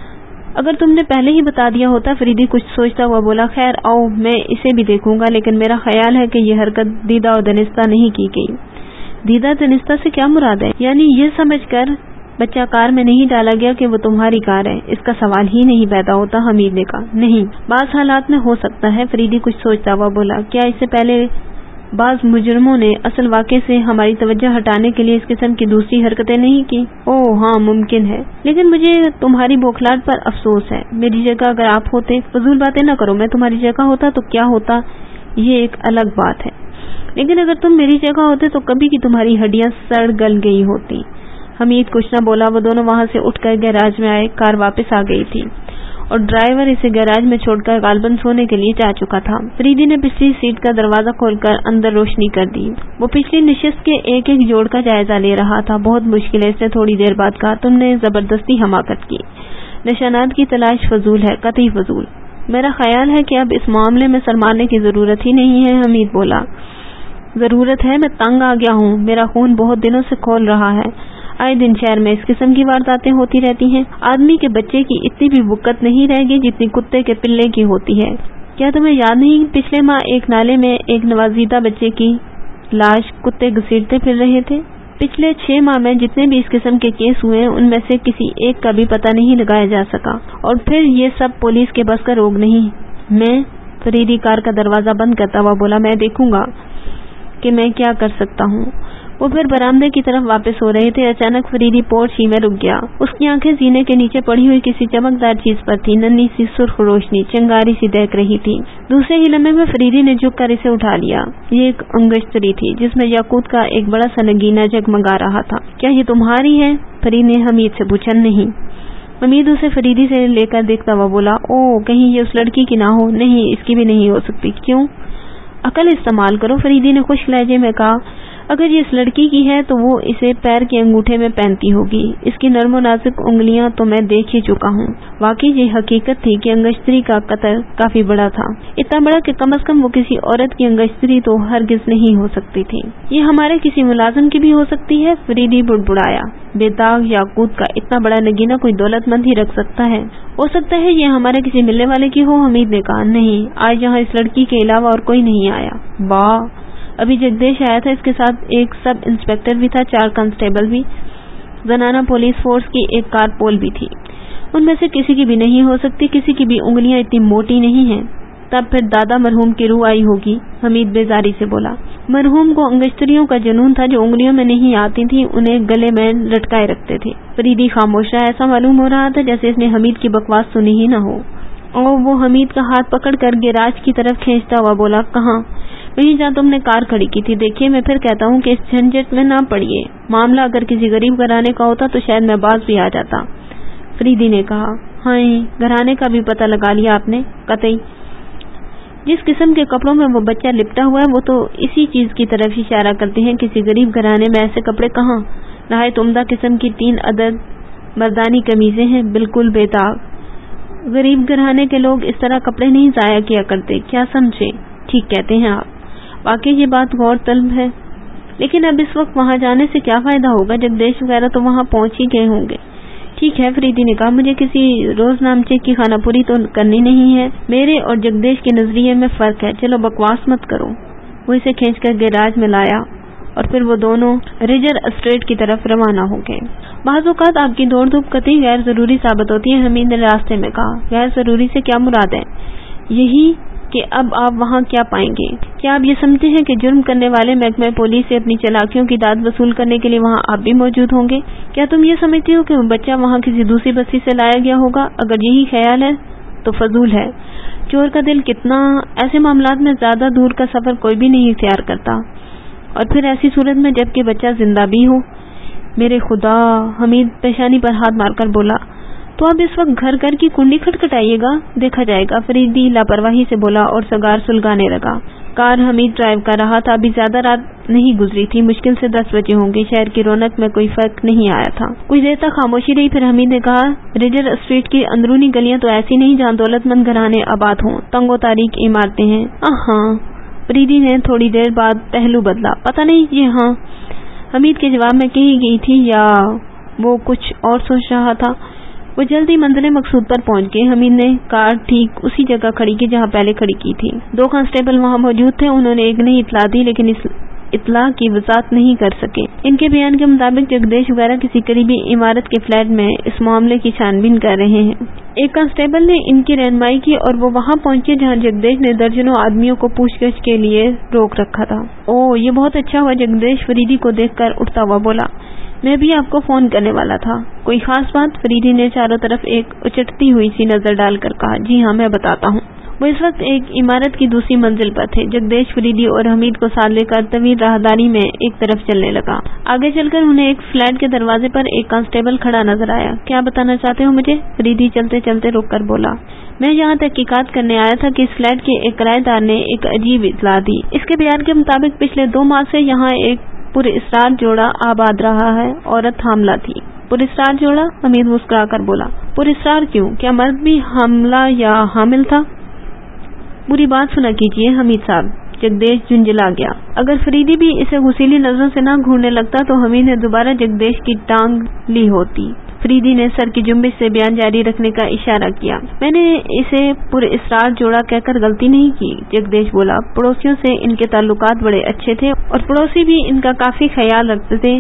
اگر تم نے پہلے ہی بتا دیا ہوتا، فریدی کچھ سوچتا ہوا بولا۔ خیر آؤ میں اسے بھی دیکھوں گا، لیکن میرا خیال ہے کہ یہ حرکت دیدہ اور دنستہ نہیں کی گئی۔ دیدہ دنستہ سے کیا مراد ہے؟ یعنی یہ سمجھ کر بچہ کار میں نہیں ڈالا گیا کہ وہ تمہاری کار ہے، اس کا سوال ہی نہیں پیدا ہوتا۔ حمید نے کہا۔ نہیں، بعض حالات میں ہو سکتا ہے، فریدی کچھ سوچتا ہوا بولا۔ کیا اس سے پہلے بعض مجرموں نے اصل واقعے سے ہماری توجہ ہٹانے کے لیے اس قسم کی دوسری حرکتیں نہیں کی؟ اوہ ہاں، ممکن ہے، لیکن مجھے تمہاری بوکھلاہٹ پر افسوس ہے۔ میری جگہ اگر آپ ہوتے، فضول باتیں نہ کرو، میں تمہاری جگہ ہوتا تو کیا ہوتا یہ ایک الگ بات ہے، لیکن اگر تم میری جگہ ہوتے تو کبھی کی تمہاری ہڈیاں سڑ گل گئی ہوتی۔ حمید کچھ نہ بولا۔ وہ دونوں وہاں سے اٹھ کر گیراج میں آئے۔ کار واپس آ گئی تھی اور ڈرائیور اسے گیراج میں چھوڑ کر غالباً سونے کے لیے جا چکا تھا۔ فریدی نے پچھلی سیٹ کا دروازہ کھول کر اندر روشنی کر دی۔ وہ پچھلی نشست کے ایک ایک جوڑ کا جائزہ لے رہا تھا۔ بہت مشکل ہے، اس نے تھوڑی دیر بعد کہا۔ تم نے زبردستی حماقت کی۔ نشانات کی تلاش فضول ہے، قطعی فضول۔ میرا خیال ہے کہ اب اس معاملے میں سر مارنے کی ضرورت ہی نہیں ہے، حمید بولا۔ ضرورت ہے، میں تنگ آ گیا ہوں، میرا خون بہت دنوں سے کھول رہا ہے۔ آئے دن شہر میں اس قسم کی وارداتیں ہوتی رہتی ہیں۔ آدمی کے بچے کی اتنی بھی وقت نہیں رہ گئی جتنی کتے کے پلے کی ہوتی ہے۔ کیا تمہیں یاد نہیں پچھلے ماہ ایک نالے میں ایک نوزائیدہ بچے کی لاش کتے گھسیٹتے پھر رہے تھے؟ پچھلے 6 ماہ میں جتنے بھی اس قسم کے کیس ہوئے ہیں ان میں سے کسی ایک کا بھی پتہ نہیں لگایا جا سکا، اور پھر یہ سب پولیس کے بس کا روگ نہیں۔ میں فریدی کار کا دروازہ بند کرتا ہوا بولا۔ میں دیکھوں گا کہ میں کیا کر سکتا ہوں۔ وہ پھر برآمدے کی طرف واپس ہو رہے تھے، اچانک فریدی پورچ ہی میں رک گیا۔ اس کی آنکھیں سینے کے نیچے پڑی ہوئی کسی چمکدار چیز پر تھی۔ ننھی سی سرخ روشنی چنگاری سی دہک رہی تھی۔ دوسرے ہی لمحے میں فریدی نے جھک کر اسے اٹھا لیا۔ یہ ایک انگشتری تھی جس میں یاقوت کا ایک بڑا سا نگینہ جگمگا رہا تھا۔ کیا یہ تمہاری ہے؟ فرید نے حمید سے پوچھا۔ نہیں۔ حمید اسے فریدی سے لے کر دیکھتا ہوا بولا۔ اوہ، کہیں یہ اس لڑکی کی نہ ہو؟ نہیں، اس کی بھی نہیں ہو سکتی۔ کیوں؟ عقل استعمال کرو، فریدی نے خشک لہجے میں کہا۔ اگر یہ اس لڑکی کی ہے تو وہ اسے پیر کے انگوٹھے میں پہنتی ہوگی۔ اس کی نرم و نازک انگلیاں تو میں دیکھ ہی چکا ہوں۔ واقعی یہ حقیقت تھی کہ انگشتری کا قطر کافی بڑا تھا، اتنا بڑا کہ کم از کم وہ کسی عورت کی انگشتری تو ہرگز نہیں ہو سکتی تھی۔ یہ ہمارے کسی ملازم کی بھی ہو سکتی ہے، فریدی بڑبڑایا۔ بے داغ یاقوت کا اتنا بڑا نگینہ کوئی دولت مند ہی رکھ سکتا ہے۔ ہو سکتا ہے یہ ہمارے کسی ملنے والے کی ہو، حمید نے کہا۔ نہیں، آج یہاں اس لڑکی کے علاوہ اور کوئی نہیں آیا۔ واہ، ابھی جگدیش آیا تھا، اس کے ساتھ ایک سب انسپکٹر بھی تھا، 4 کانسٹیبل بھی، زنانہ پولیس فورس کی ایک کارپول بھی تھی۔ ان میں سے کسی کی بھی نہیں ہو سکتی، کسی کی بھی انگلیاں اتنی موٹی نہیں ہیں۔ تب پھر دادا مرحوم کی روح آئی ہوگی، حمید بیزاری سے بولا۔ مرحوم کو انگشتریوں کا جنون تھا، جو انگلیوں میں نہیں آتی تھی انہیں گلے میں لٹکائے رکھتے تھے۔ فریدی خاموش رہا، ایسا معلوم ہو رہا تھا جیسے اس نے حمید کی بکواس سنی ہی نہ ہو، اور وہ حمید کا ہاتھ پکڑ کر گیراج کی طرف کھینچتا ہوا بولا۔ کہاں؟ وہیں جہاں تم نے کار کھڑی کی تھی۔ دیکھیے، میں پھر کہتا ہوں کہ اس جھنجٹ میں نہ پڑیے، معاملہ اگر کسی غریب گھرانے کا ہوتا تو شاید میں باز بھی آ جاتا، فریدی نے کہا۔ ہاں، گھرانے کا بھی پتہ لگا لیا آپ نے؟ قطعی۔ جس قسم کے کپڑوں میں وہ بچہ لپٹا ہوا ہے وہ تو اسی چیز کی طرف اشارہ کرتے ہیں۔ کسی غریب گھرانے میں ایسے کپڑے کہاں؟ نہایت عمدہ قسم کی 3 عدد مردانی قمیضیں ہیں، بالکل بے داغ۔ غریب گھرانے کے لوگ اس طرح کپڑے نہیں ضائع کیا کرتے، کیا سمجھے؟ ٹھیک کہتے ہیں آپ، واقعی یہ بات غور طلب ہے، لیکن اب اس وقت وہاں جانے سے کیا فائدہ ہوگا؟ جگدیش وغیرہ تو وہاں پہنچ ہی گئے ہوں گے۔ ٹھیک ہے، فریدی نے کہا، مجھے کسی روز نامچے کی خانہ پوری تو کرنی نہیں ہے۔ میرے اور جگدیش کے نظریے میں فرق ہے، چلو بکواس مت کرو۔ وہ اسے کھینچ کر گیراج میں لایا اور پھر وہ دونوں ریجر اسٹریٹ کی طرف روانہ ہو گئے۔ بعض اوقات آپ کی دوڑ دھوپ قطعی غیر ضروری ثابت ہوتی ہے، حمید نے راستے میں کہا۔ غیر ضروری سے کیا مراد ہے؟ یہی کہ اب آپ وہاں کیا پائیں گے؟ کیا آپ یہ سمجھتے ہیں کہ جرم کرنے والے محکمہ پولیس سے اپنی چالاکیوں کی داد وصول کرنے کے لیے وہاں آپ بھی موجود ہوں گے؟ کیا تم یہ سمجھتی ہو کہ وہ بچہ وہاں کسی دوسری بستی سے لایا گیا ہوگا؟ اگر یہی خیال ہے تو فضول ہے۔ چور کا دل کتنا، ایسے معاملات میں زیادہ دور کا سفر کوئی بھی نہیں اختیار کرتا، اور پھر ایسی صورت میں جب کہ بچہ زندہ بھی ہو۔ میرے خدا، حمید پیشانی پر ہاتھ مار کر بولا، تو اب اس وقت گھر کی کنڈی کھٹکھٹائیے گا، دیکھا جائے گا۔ فریدی لاپرواہی سے بولا اور سگار سلگانے لگا۔ کار حمید ڈرائیو کر رہا تھا۔ ابھی زیادہ رات نہیں گزری تھی، مشکل سے 10 بجے ہوں گے۔ شہر کی رونق میں کوئی فرق نہیں آیا تھا۔ کچھ دیر تک خاموشی رہی، پھر حمید نے کہا، ریڈر اسٹریٹ کی اندرونی گلیاں تو ایسی نہیں جہاں دولت مند گھرانے آباد ہوں، تنگ و تاریک عمارتیں ہیں۔ ہاں، فریدی نے تھوڑی دیر بعد پہلو بدلا۔ پتہ نہیں یہ ہاں حمید کے جواب میں کہی گئی تھی یا وہ کچھ اور سوچ رہا تھا۔ وہ جلدی منزل مقصود پر پہنچ گئے۔ حمید نے کار ٹھیک اسی جگہ کھڑی کی جہاں پہلے کھڑی کی تھی۔ 2 کانسٹیبل وہاں موجود تھے۔ انہوں نے ایک نئی اطلاع دی، لیکن اس اطلاع کی وضاحت نہیں کر سکے۔ ان کے بیان کے مطابق جگدیش وغیرہ کسی قریبی عمارت کے فلیٹ میں اس معاملے کی چھان بین کر رہے ہیں۔ ایک کانسٹیبل نے ان کی رہنمائی کی اور وہ وہاں پہنچے جہاں جگدیش نے درجنوں آدمیوں کو پوچھ گچھ کے لیے روک رکھا تھا۔ یہ بہت اچھا ہوا، جگدیش فریدی کو دیکھ کر اٹھتا ہوا بولا، میں بھی آپ کو فون کرنے والا تھا۔ کوئی خاص بات؟ فریدی نے چاروں طرف ایک اچٹتی ہوئی سی نظر ڈال کر کہا، جی ہاں، میں بتاتا ہوں۔ وہ اس وقت ایک عمارت کی دوسری منزل پر تھے۔ جگدیش فریدی اور حمید کو ساتھ لے کر طویل راہداری میں ایک طرف چلنے لگا۔ آگے چل کر انہیں ایک فلیٹ کے دروازے پر ایک کانسٹیبل کھڑا نظر آیا۔ کیا بتانا چاہتے ہو مجھے؟ فریدی چلتے چلتے رک کر بولا، میں یہاں تحقیقات کرنے آیا تھا کہ اس فلیٹ کے ایک کرایہ دار نے ایک عجیب اطلاع دی۔ اس کے بیان کے مطابق پچھلے 2 ماہ سے یہاں ایک پراسرار جوڑا آباد رہا ہے۔ عورت حاملہ تھی۔ پراسرار جوڑا؟ حمید مسکرا کر بولا، پراسرار کیوں؟ کیا مرد بھی حاملہ یا حامل تھا؟ پوری بات سنا کیجیے حمید صاحب۔ جگدیش جھنجھلا گیا۔ اگر فریدی بھی اسے غصیلی نظروں سے نہ گھورنے لگتا تو حمید نے دوبارہ جگدیش کی ٹانگ لی ہوتی۔ فریدی نے سر کی جنبش سے بیان جاری رکھنے کا اشارہ کیا۔ میں نے اسے پراسرار جوڑا کہہ کر غلطی نہیں کی، جگدیش بولا۔ پڑوسیوں سے ان کے تعلقات بڑے اچھے تھے اور پڑوسی بھی ان کا کافی خیال رکھتے تھے۔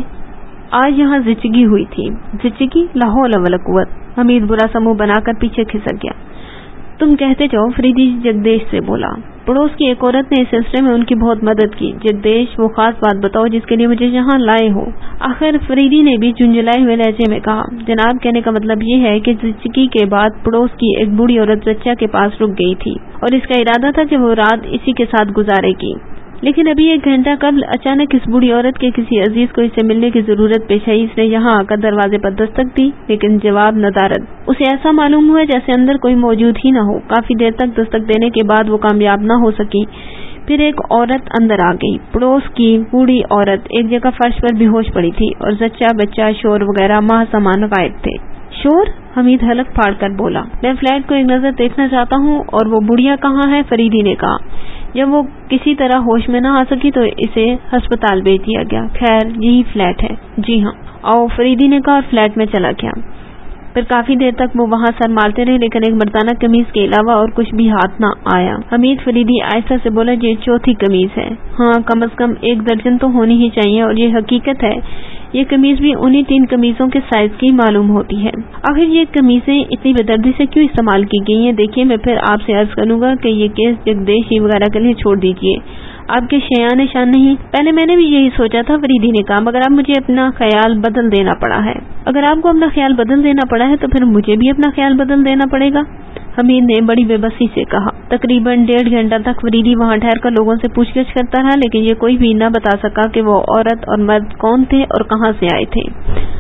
آج یہاں زچگی ہوئی تھی۔ زچگی؟ لا حول ولا قوت۔ حمید برا سا منہ بنا کر پیچھے کھسک گیا۔ تم کہتے جاؤ، فریدی جگدیش سے بولا۔ پڑوس کی ایک عورت نے اس سلسلے میں ان کی بہت مدد کی۔ جگدیش، وہ خاص بات بتاؤ جس کے لیے مجھے یہاں لائے ہو۔ آخر فریدی نے بھی جھنجھلائے ہوئے لہجے میں کہا، جناب کہنے کا مطلب یہ ہے کہ زچگی کے بعد پڑوس کی ایک بوڑھی عورت زچہ کے پاس رک گئی تھی اور اس کا ارادہ تھا کہ وہ رات اسی کے ساتھ گزارے گی، لیکن ابھی 1 گھنٹہ قبل اچانک اس بوڑھی عورت کے کسی عزیز کو اس سے ملنے کی ضرورت پیش آئی۔ اس نے یہاں آ کر دروازے پر دستک دی، لیکن جواب ندارد۔ اسے ایسا معلوم ہوا جیسے اندر کوئی موجود ہی نہ ہو۔ کافی دیر تک دستک دینے کے بعد وہ کامیاب نہ ہو سکی۔ پھر ایک عورت اندر آ گئی۔ پڑوس کی بوڑھی عورت ایک جگہ فرش پر بے ہوش پڑی تھی اور زچہ، بچہ، شور وغیرہ ماہ سامان غائب تھے۔ شور؟ حمید حلق پھاڑ کر بولا، میں فلیٹ کو ایک نظر دیکھنا چاہتا ہوں۔ اور وہ بڑھیا کہاں ہے؟ فریدی نے کہا۔ جب وہ کسی طرح ہوش میں نہ آ سکی تو اسے ہسپتال بھیج دیا گیا۔ خیر یہی فلیٹ ہے؟ جی ہاں۔ آؤ، فریدی نے کہا اور فلیٹ میں چلا گیا۔ پھر کافی دیر تک وہ وہاں سر مارتے رہے، لیکن ایک مردانہ قمیض کے علاوہ اور کچھ بھی ہاتھ نہ آیا۔ حمید فریدی آہستہ سے بولا، یہ 4تھی قمیض ہے۔ ہاں، کم از کم 1 درجن تو ہونی ہی چاہیے، اور یہ حقیقت ہے، یہ قمیض بھی انہی 3 قمیضوں کے سائز کی معلوم ہوتی ہے۔ آخر یہ قمیضیں اتنی بے دردی سے کیوں استعمال کی گئی ہیں؟ دیکھیے، میں پھر آپ سے عرض کروں گا کہ یہ کیس جگدیشی وغیرہ کے لیے چھوڑ دیجیے، آپ کے شیان شان نہیں۔ پہلے میں نے بھی یہی سوچا تھا، فریدی نے کہا، مگر اب مجھے اپنا خیال بدل دینا پڑا ہے۔ اگر آپ کو اپنا خیال بدل دینا پڑا ہے تو پھر مجھے بھی اپنا خیال بدل دینا پڑے گا، حمید نے بڑی بے بسی سے کہا۔ تقریباً 1.5 گھنٹہ تک فریدی وہاں ٹھہر کر لوگوں سے پوچھ گچھ کرتا رہا، لیکن یہ کوئی بھی نہ بتا سکا کہ وہ عورت اور مرد کون تھے اور کہاں سے آئے تھے۔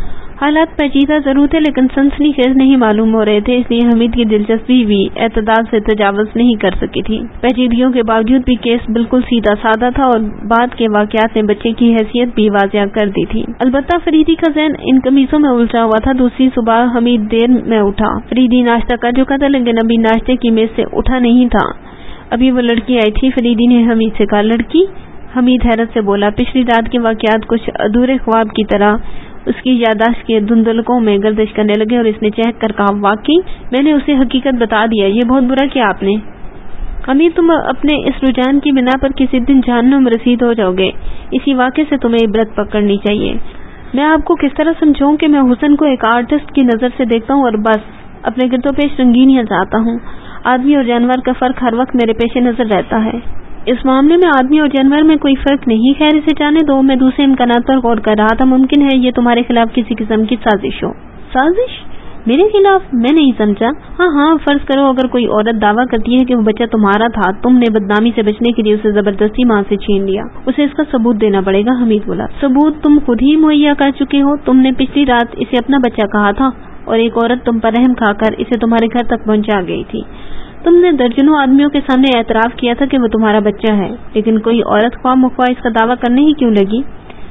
حالات پیچیدہ ضرور تھے لیکن سنسنی خیز نہیں معلوم ہو رہے تھے، اس لیے حمید کی دلچسپی بھی اعتدال سے تجاوز نہیں کر سکی تھی۔ پیچیدگیوں کے باوجود بھی کیس بالکل سیدھا سادہ تھا اور بعد کے واقعات نے بچے کی حیثیت بھی واضح کر دی تھی۔ البتہ فریدی کا ذہن ان قمیصوں میں الجھا ہوا تھا۔ دوسری صبح حمید دیر میں اٹھا۔ فریدی ناشتہ کر چکا تھا لیکن ابھی ناشتے کی میز سے اٹھا نہیں تھا۔ ابھی وہ لڑکی آئی تھی۔ فریدی نے حمید سے کہا، لڑکی؟ حمید حیرت سے بولا، پچھلی رات کے واقعات کچھ ادھورے خواب کی طرح اس کی یادداشت کے دھندلکوں میں گردش کرنے لگے اور اس نے چہک کر کہا، واقعی؟ میں نے اسے حقیقت بتا دیا، یہ بہت برا کیا آپ نے۔ حمید، تم اپنے اس رجحان کی بنا پر کسی دن جہنم رسید ہو جاؤ گے۔ اسی واقعے سے تمہیں عبرت پکڑنی چاہیے۔ میں آپ کو کس طرح سمجھاؤں کہ میں حسن کو ایک آرٹسٹ کی نظر سے دیکھتا ہوں اور بس اپنے گرد و پیش رنگینیاں چاہتا ہوں۔ آدمی اور جانور کا فرق ہر وقت میرے پیش نظر رہتا ہے۔ اس معاملے میں آدمی اور جانور میں کوئی فرق نہیں۔ خیر اسے جانے دو، میں دوسرے امکانات پر غور کر رہا تھا۔ ممکن ہے یہ تمہارے خلاف کسی قسم کی سازش ہو۔ سازش؟ میرے خلاف؟ میں نہیں سمجھا۔ ہاں فرض کرو اگر کوئی عورت دعویٰ کرتی ہے کہ وہ بچہ تمہارا تھا، تم نے بدنامی سے بچنے کے لیے اسے زبردستی ماں سے چھین لیا، اسے اس کا ثبوت دینا پڑے گا۔ حمید بولا، ثبوت تم خود ہی مہیا کر چکے ہو، تم نے پچھلی رات اسے اپنا بچہ کہا تھا اور ایک عورت تم پر رحم کھا کر اسے تمہارے گھر تک پہنچا گئی تھی۔ تم نے درجنوں آدمیوں کے سامنے اعتراف کیا تھا کہ وہ تمہارا بچہ ہے، لیکن کوئی عورت خواہ مخواہ اس کا دعویٰ کرنے ہی کیوں لگی؟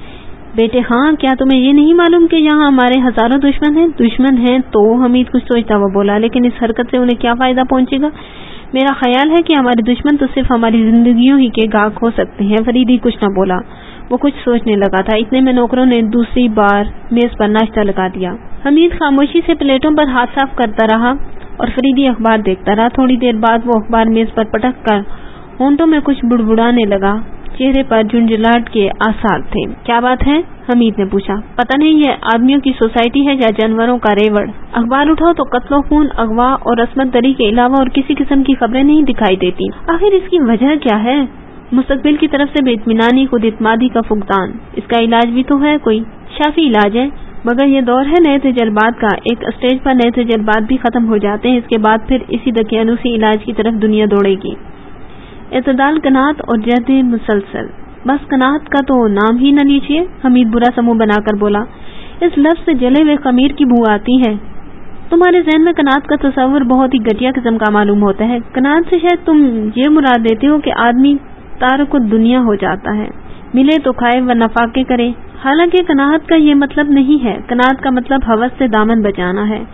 بیٹے ہاں، کیا تمہیں یہ نہیں معلوم کہ یہاں ہمارے ہزاروں دشمن ہیں؟ دشمن ہیں تو حمید کچھ سوچتا ہوا بولا، لیکن اس حرکت سے انہیں کیا فائدہ پہنچے گا؟ میرا خیال ہے کہ ہمارے دشمن تو صرف ہماری زندگیوں ہی کے گاہک ہو سکتے ہیں۔ فریدی کچھ نہ بولا، وہ کچھ سوچنے لگا تھا، اتنے میں نوکروں نے دوسری بار میز پر ناشتہ لگا دیا۔ حمید خاموشی سے پلیٹوں پر ہاتھ صاف کرتا رہا اور فریدی اخبار دیکھتا رہا۔ تھوڑی دیر بعد وہ اخبار میز پر پٹک کر ہونٹوں میں کچھ بڑبڑانے لگا، چہرے پر جھنجھلاہٹ کے آثار تھے۔ کیا بات ہے؟ حمید نے پوچھا۔ پتہ نہیں، یہ آدمیوں کی سوسائٹی ہے یا جانوروں کا ریوڑ؟ اخبار اٹھاؤ تو قتل و خون، اغوا اور عصمت دری کے علاوہ اور کسی قسم کی خبریں نہیں دکھائی دیتی۔ آخر اس کی وجہ کیا ہے؟ مستقبل کی طرف سے بے اطمینانی، خود اعتمادی کا فقدان۔ اس کا علاج بھی تو ہے، کوئی شافی علاج ہے؟ مگر یہ دور ہے نئے تجربات کا، ایک اسٹیج پر نئے تجربات بھی ختم ہو جاتے ہیں، اس کے بعد پھر اسی دقیانوسی علاج کی طرف دنیا دوڑے گی۔ اعتدال، قناعت اور جہد مسلسل۔ بس قناعت کا تو نام ہی نہ لیجیے، حمید برا سا منہ بنا کر بولا۔ اس لفظ سے جلے ہوئے خمیر کی بو آتی ہے۔ تمہارے ذہن میں قناعت کا تصور بہت ہی گھٹیا قسم کا معلوم ہوتا ہے۔ قناعت سے شاید تم یہ مراد دیتے ہو کہ آدمی تارک الدنیا ہو جاتا ہے، ملے تو کھائے ورنہ فاقے کرے۔ حالانکہ قناعت کا یہ مطلب نہیں ہے۔ قناعت کا مطلب ہوس سے دامن بچانا ہے۔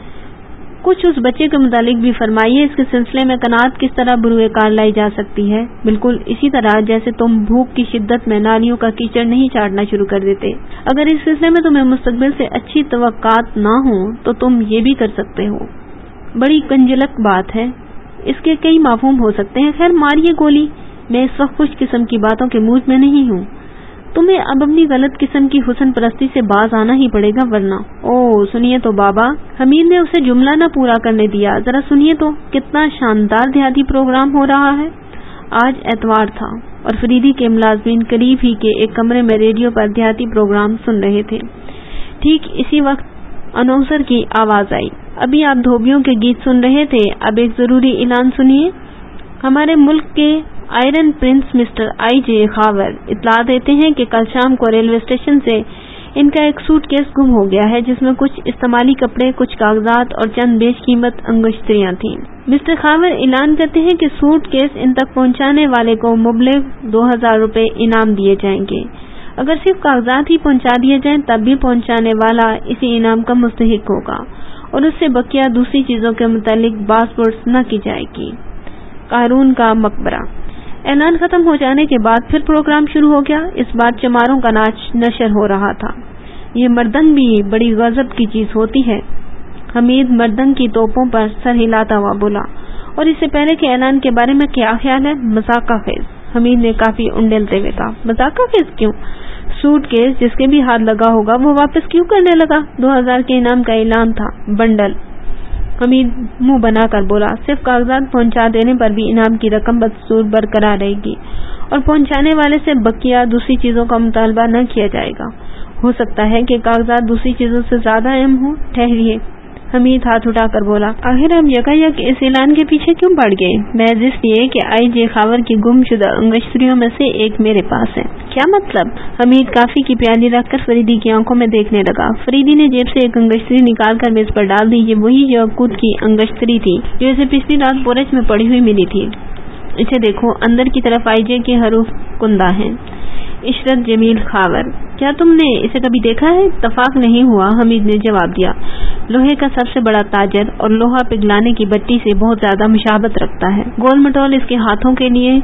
کچھ اس بچے کے متعلق بھی فرمائیے، اس کے سلسلے میں قناعت کس طرح بروئے کار لائی جا سکتی ہے؟ بالکل اسی طرح جیسے تم بھوک کی شدت میں نالیوں کا کیچڑ نہیں چاٹنا شروع کر دیتے۔ اگر اس سلسلے میں تمہیں مستقبل سے اچھی توقعات نہ ہوں تو تم یہ بھی کر سکتے ہو۔ بڑی کنجلک بات ہے، اس کے کئی مفہوم ہو سکتے ہیں۔ خیر ماریے گولی، میں اس وقت کچھ قسم کی باتوں کے موڈ میں نہیں ہوں۔ تمہیں اب اپنی غلط قسم کی حسن پرستی سے باز آنا ہی پڑے گا ورنہ۔ سنیے تو بابا، حمید نے اسے جملہ نہ پورا کرنے دیا۔ ذرا سنیے تو، کتنا شاندار دیہاتی پروگرام ہو رہا ہے۔ آج اتوار تھا اور فریدی کے ملازمین قریب ہی کے ایک کمرے میں ریڈیو پر دیہاتی پروگرام سن رہے تھے۔ ٹھیک اسی وقت اناؤنسر کی آواز آئی۔ ابھی آپ دھوبیوں کے گیت سن رہے تھے، اب ایک ضروری اعلان سنیے۔ ہمارے ملک کے iron prince mister I J Khawar اطلاع دیتے ہیں کہ کل شام کو ریلوے اسٹیشن سے ان کا ایک سوٹ کیس گم ہو گیا ہے، جس میں کچھ استعمالی کپڑے، کچھ کاغذات اور چند بیش قیمت انگشتریاں تھیں۔ مسٹر خاور اعلان کرتے ہیں کہ سوٹ کیس ان تک پہنچانے والے کو مبلغ 2000 روپے انعام دیے جائیں گے۔ اگر صرف کاغذات ہی پہنچا دیے جائیں تب بھی پہنچانے والا اسی انعام کا مستحق ہوگا اور اس سے بقیہ دوسری چیزوں کے متعلق باز پرس نہ کی جائے گی۔ قارون کا مقبرہ۔ اعلان ختم ہو جانے کے بعد پھر پروگرام شروع ہو گیا۔ اس بار چماروں کا ناچ نشر ہو رہا تھا۔ یہ مردنگ بھی بڑی غضب کی چیز ہوتی ہے، حمید مردنگ کی توپوں پر سر ہلاتا ہوا بولا۔ اور اس سے پہلے کہ اعلان کے بارے میں کیا خیال ہے؟ مذاق خیز، حمید نے کافی انڈیلتے ہوئے کہا۔ مذاق خیز کیوں؟ سوٹ کیس جس کے بھی ہاتھ لگا ہوگا وہ واپس کیوں کرنے لگا؟ 2000 کے انعام کا اعلان تھا، بنڈل۔ حمید منہ بنا کر بولا، صرف کاغذات پہنچا دینے پر بھی انعام کی رقم بدستور برقرار رہے گی اور پہنچانے والے سے بقیہ دوسری چیزوں کا مطالبہ نہ کیا جائے گا۔ ہو سکتا ہے کہ کاغذات دوسری چیزوں سے زیادہ اہم ہوں۔ ٹھہریے، حمید ہاتھ اٹھا کر بولا، آخر آپ یکایک اس اعلان کے پیچھے کیوں پڑ گئے؟ محض اس لیے کہ آئی جے خاور کی گم شدہ انگشتریوں میں سے ایک میرے پاس ہے۔ کیا مطلب؟ حمید کافی کی پیالی رکھ کر فریدی کی آنکھوں میں دیکھنے لگا۔ فریدی نے جیب سے ایک انگشتری نکال کر میز پر ڈال دی۔ یہ وہی یاقوت کی انگشتری تھی جو اسے پچھلی رات پورچ میں پڑی ہوئی ملی تھی۔ اسے دیکھو، اندر کی طرف آئی جے کے حروف کندہ ہیں، عشرت جمیل خاور۔ کیا تم نے اسے کبھی دیکھا ہے؟ اتفاق نہیں ہوا، حمید نے جواب دیا۔ لوہے کا سب سے بڑا تاجر اور لوہا پگھلانے کی بٹی سے بہت زیادہ مشابہت رکھتا ہے۔ گول مٹول اس کے ہاتھوں کے لیے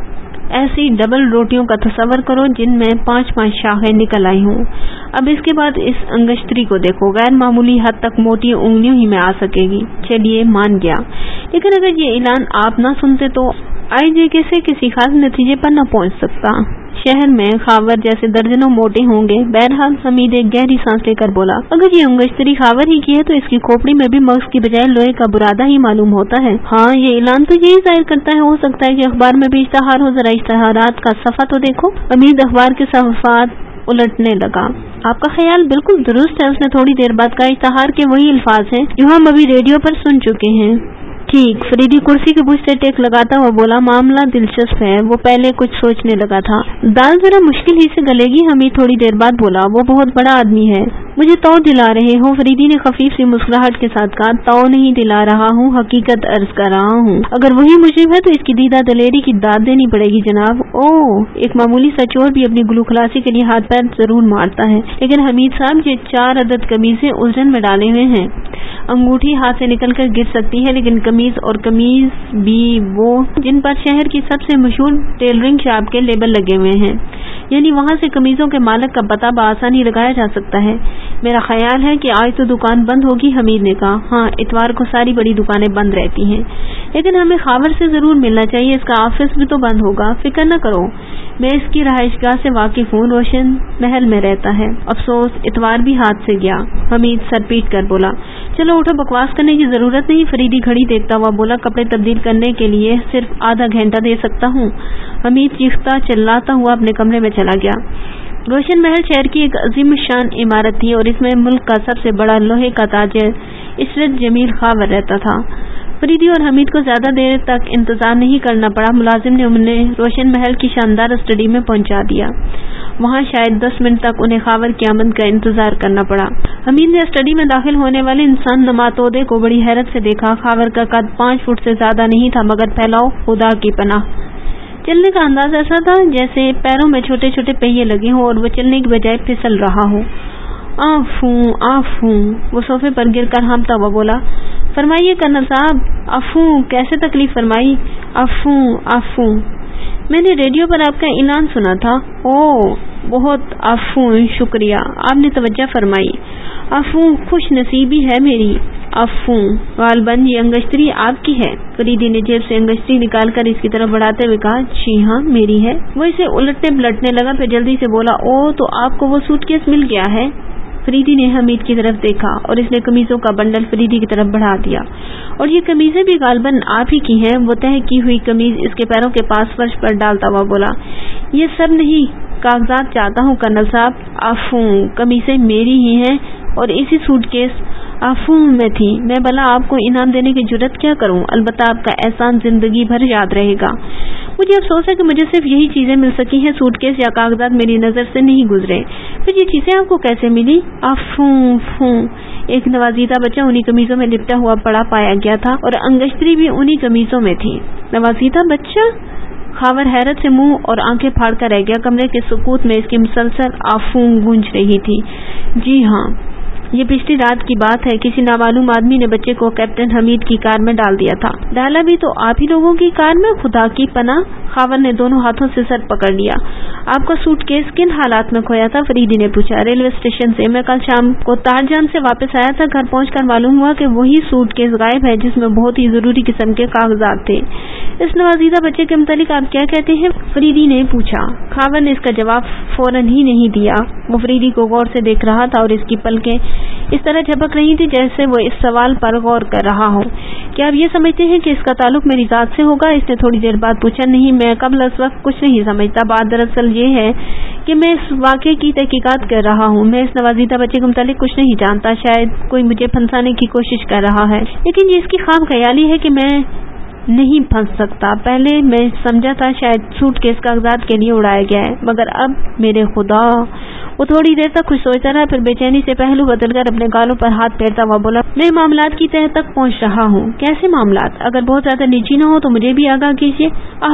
ایسی ڈبل روٹیوں کا تصور کرو جن میں 5 شاخیں نکل آئی ہوں۔ اب اس کے بعد اس انگشتری کو دیکھو، غیر معمولی حد تک موٹی انگلیوں ہی میں آ سکے گی۔ چلیے مان گیا، لیکن اگر یہ اعلان آپ نہ سنتے تو آئی جے کیسے کسی خاص نتیجے پر نہ پہنچ سکتا؟ شہر میں خاور جیسے درجنوں موٹے ہوں گے۔ بہرحال حمید ایک گہری سانس لے کر بولا، اگر یہ انگشتری خاور ہی کی ہے تو اس کی کھوپڑی میں بھی مغز کی بجائے لوہے کا برادہ ہی معلوم ہوتا ہے۔ ہاں، یہ اعلان تو یہی ظاہر کرتا ہے۔ ہو سکتا ہے کہ اخبار میں بھی اشتہار ہو، ذرا اشتہارات کا صفحہ تو دیکھو۔ حمید اخبار کے صفحات الٹنے لگا۔ آپ کا خیال بالکل درست ہے، اس نے تھوڑی دیر بعد کہا۔ اشتہار کے وہی الفاظ ہیں جو ہم ابھی ریڈیو پر سن چکے ہیں۔ ٹھیک، فریدی کرسی کی بوجھ سے ٹیک لگاتا ہوا بولا۔ معاملہ دلچسپ ہے۔ وہ پہلے کچھ سوچنے لگا تھا۔ دال ذرا مشکل ہی سے گلے گی۔ حمید تھوڑی دیر بعد بولا، وہ بہت بڑا آدمی ہے، مجھے تو دلا رہے ہو؟ فریدی نے خفیف سی مسکراہٹ کے ساتھ کہا، تو نہیں دلا رہا ہوں، حقیقت عرض کر رہا ہوں۔ اگر وہی مجرم ہے تو اس کی دیدہ دلیری کی داد دینی پڑے گی جناب۔ اوہ، ایک معمولی سا چور بھی اپنی گلو خلاصی کے لیے ہاتھ پیر ضرور مارتا ہے، لیکن حمید صاحب یہ 4 عدد قمیضیں الجھن میں ڈالے ہوئے ہیں۔ انگوٹھی ہاتھ سے نکل کر گر سکتی ہے، لیکن قمیض اور قمیض بھی وہ جن پر شہر کی سب سے مشہور ٹیلرنگ شاپ کے لیبل لگے ہوئے ہیں، یعنی وہاں سے قمیضوں کے مالک کا پتہ بآسانی لگایا جا سکتا ہے۔ میرا خیال ہے کہ آج تو دکان بند ہوگی، حمید نے کہا۔ ہاں، اتوار کو ساری بڑی دکانیں بند رہتی ہیں، لیکن ہمیں خاور سے ضرور ملنا چاہیے، اس کا آفس بھی تو بند ہوگا۔ فکر نہ کرو، میں اس کی رہائش گاہ سے واقف ہوں، روشن محل میں رہتا ہے۔ افسوس اتوار بھی ہاتھ سے گیا، حمید سر پیٹ کر بولا۔ چلو اٹھو، بکواس کرنے کی ضرورت نہیں، فریدی گھڑی دیکھتا ہوا بولا۔ کپڑے تبدیل کرنے کے لیے صرف آدھا گھنٹہ دے سکتا ہوں۔ حمید چیختا چلاتا ہوا اپنے کمرے میں چلا گیا۔ روشن محل شہر کی ایک عظیم شان عمارت تھی اور اس میں ملک کا سب سے بڑا لوہے کا تاجر عشرت جمیل خاور رہتا تھا۔ فریدی اور حمید کو زیادہ دیر تک انتظار نہیں کرنا پڑا۔ ملازم نے انہیں روشن محل کی شاندار اسٹڈی میں پہنچا دیا۔ وہاں شاید 10 منٹ تک انہیں خاور کی آمد کا انتظار کرنا پڑا۔ حمید نے اسٹڈی میں داخل ہونے والے انسان نما تودے کو بڑی حیرت سے دیکھا۔ خاور کا قد 5 فٹ سے زیادہ نہیں تھا، مگر پھیلاؤ خدا کی پناہ۔ چلنے کا انداز ایسا تھا جیسے پیروں میں چھوٹے چھوٹے پہیے لگے ہوں اور وہ چلنے کی بجائے پھسل رہا ہو۔ آفوں آفوں، وہ صوفے پر گر کر ہانپتا ہوا بولا۔ فرمائیے کرنل صاحب، افوں کیسے تکلیف فرمائی؟ افوں افوں، میں نے ریڈیو پر آپ کا اعلان سنا تھا۔ اوہ، بہت افوں، شکریہ، آپ نے توجہ فرمائی۔ افوں، خوش نصیبی ہے میری۔ افوں، غالباً یہ انگشتری آپ کی ہے۔ فریدی نے جیب سے انگشتری نکال کر اس کی طرف بڑھاتے ہوئے کہا، جی ہاں میری ہے۔ وہ اسے الٹنے پلٹنے لگا، پھر جلدی سے بولا، اوہ، تو آپ کو وہ سوٹ کیس مل گیا ہے؟ فریدی نے حمید کی طرف دیکھا اور اس نے قمیضوں کا بنڈل فریدی کی طرف بڑھا دیا۔ اور یہ قمیضیں بھی غالباً آپ ہی کی ہیں؟ وہ تہہ کی ہوئی قمیض اس کے پیروں کے پاس فرش پر ڈالتا ہوا بولا۔ یہ سب نہیں، کاغذات چاہتا ہوں کرنل صاحب۔ افوں، قمیضیں میری ہی ہیں اور اسی سوٹ کیس افوں میں تھی۔ میں بھلا آپ کو انعام دینے کی جرات کیا کروں؟ البتہ آپ کا احسان زندگی بھر یاد رہے گا۔ مجھے افسوس ہے کہ مجھے صرف یہی چیزیں مل سکی ہیں، سوٹ کیس یا کاغذات میری نظر سے نہیں گزرے۔ پھر یہ چیزیں آپ کو کیسے ملی؟ افوں فوں، ایک نوازیدہ بچہ انہی قمیضوں میں لپٹا ہوا پڑا پایا گیا تھا اور انگشتری بھی انہی قمیضوں میں تھی۔ نوازیدہ بچہ؟ خاور حیرت سے منہ اور آنکھیں پھاڑ کر رہ گیا۔ کمرے کے سکوت میں اس کی مسلسل آفوں گونج رہی تھی۔ جی ہاں، یہ پچھلی رات کی بات ہے، کسی نامعلوم آدمی نے بچے کو کیپٹن حمید کی کار میں ڈال دیا تھا۔ ڈالا بھی تو آپ ہی لوگوں کی کار میں؟ خدا کی پناہ، خاور نے دونوں ہاتھوں سے سر پکڑ لیا۔ آپ کا سوٹ کیس کن حالات میں کھویا تھا؟ فریدی نے پوچھا۔ ریلوے اسٹیشن سے، میں کل شام کو تارجان سے واپس آیا تھا، گھر پہنچ کر معلوم ہوا کہ وہی سوٹ کیس غائب ہے جس میں بہت ہی ضروری قسم کے کاغذات تھے۔ اس نوازیدہ بچے کے متعلق آپ کیا کہتے ہیں؟ فریدی نے پوچھا۔ خاور نے اس کا جواب فوراً ہی نہیں دیا۔ وہ فریدی کو غور سے دیکھ رہا تھا اور اس کی پلکیں اس طرح جھپک رہی تھی جیسے وہ اس سوال پر غور کر رہا ہو۔ کیا آپ یہ سمجھتے ہیں کہ اس کا تعلق میری ذات سے ہوگا؟ اس نے تھوڑی دیر بعد پوچھا۔ نہیں، میں قبل اس وقت کچھ نہیں سمجھتا۔ بات دراصل یہ ہے کہ میں اس واقعے کی تحقیقات کر رہا ہوں۔ میں اس نوازیدہ بچے کے متعلق کچھ نہیں جانتا۔ شاید کوئی مجھے پھنسانے کی کوشش کر رہا ہے، لیکن یہ اس کی خام خیالی ہے کہ میں نہیں پھنس سکتا۔ پہلے میں سمجھا تھا شاید سوٹ کیس کاغذات کے لیے اڑایا گیا ہے، مگر اب میرے خدا۔ وہ تھوڑی دیر تک کچھ سوچتا رہا، پھر بے چینی سے پہلو بدل کر اپنے گالوں پر ہاتھ پھیرتا ہوا بولا، میں معاملات کی تہہ تک پہنچ رہا ہوں۔ کیسے معاملات؟ اگر بہت زیادہ نجی نہ ہو تو مجھے بھی آگاہ کیجیے۔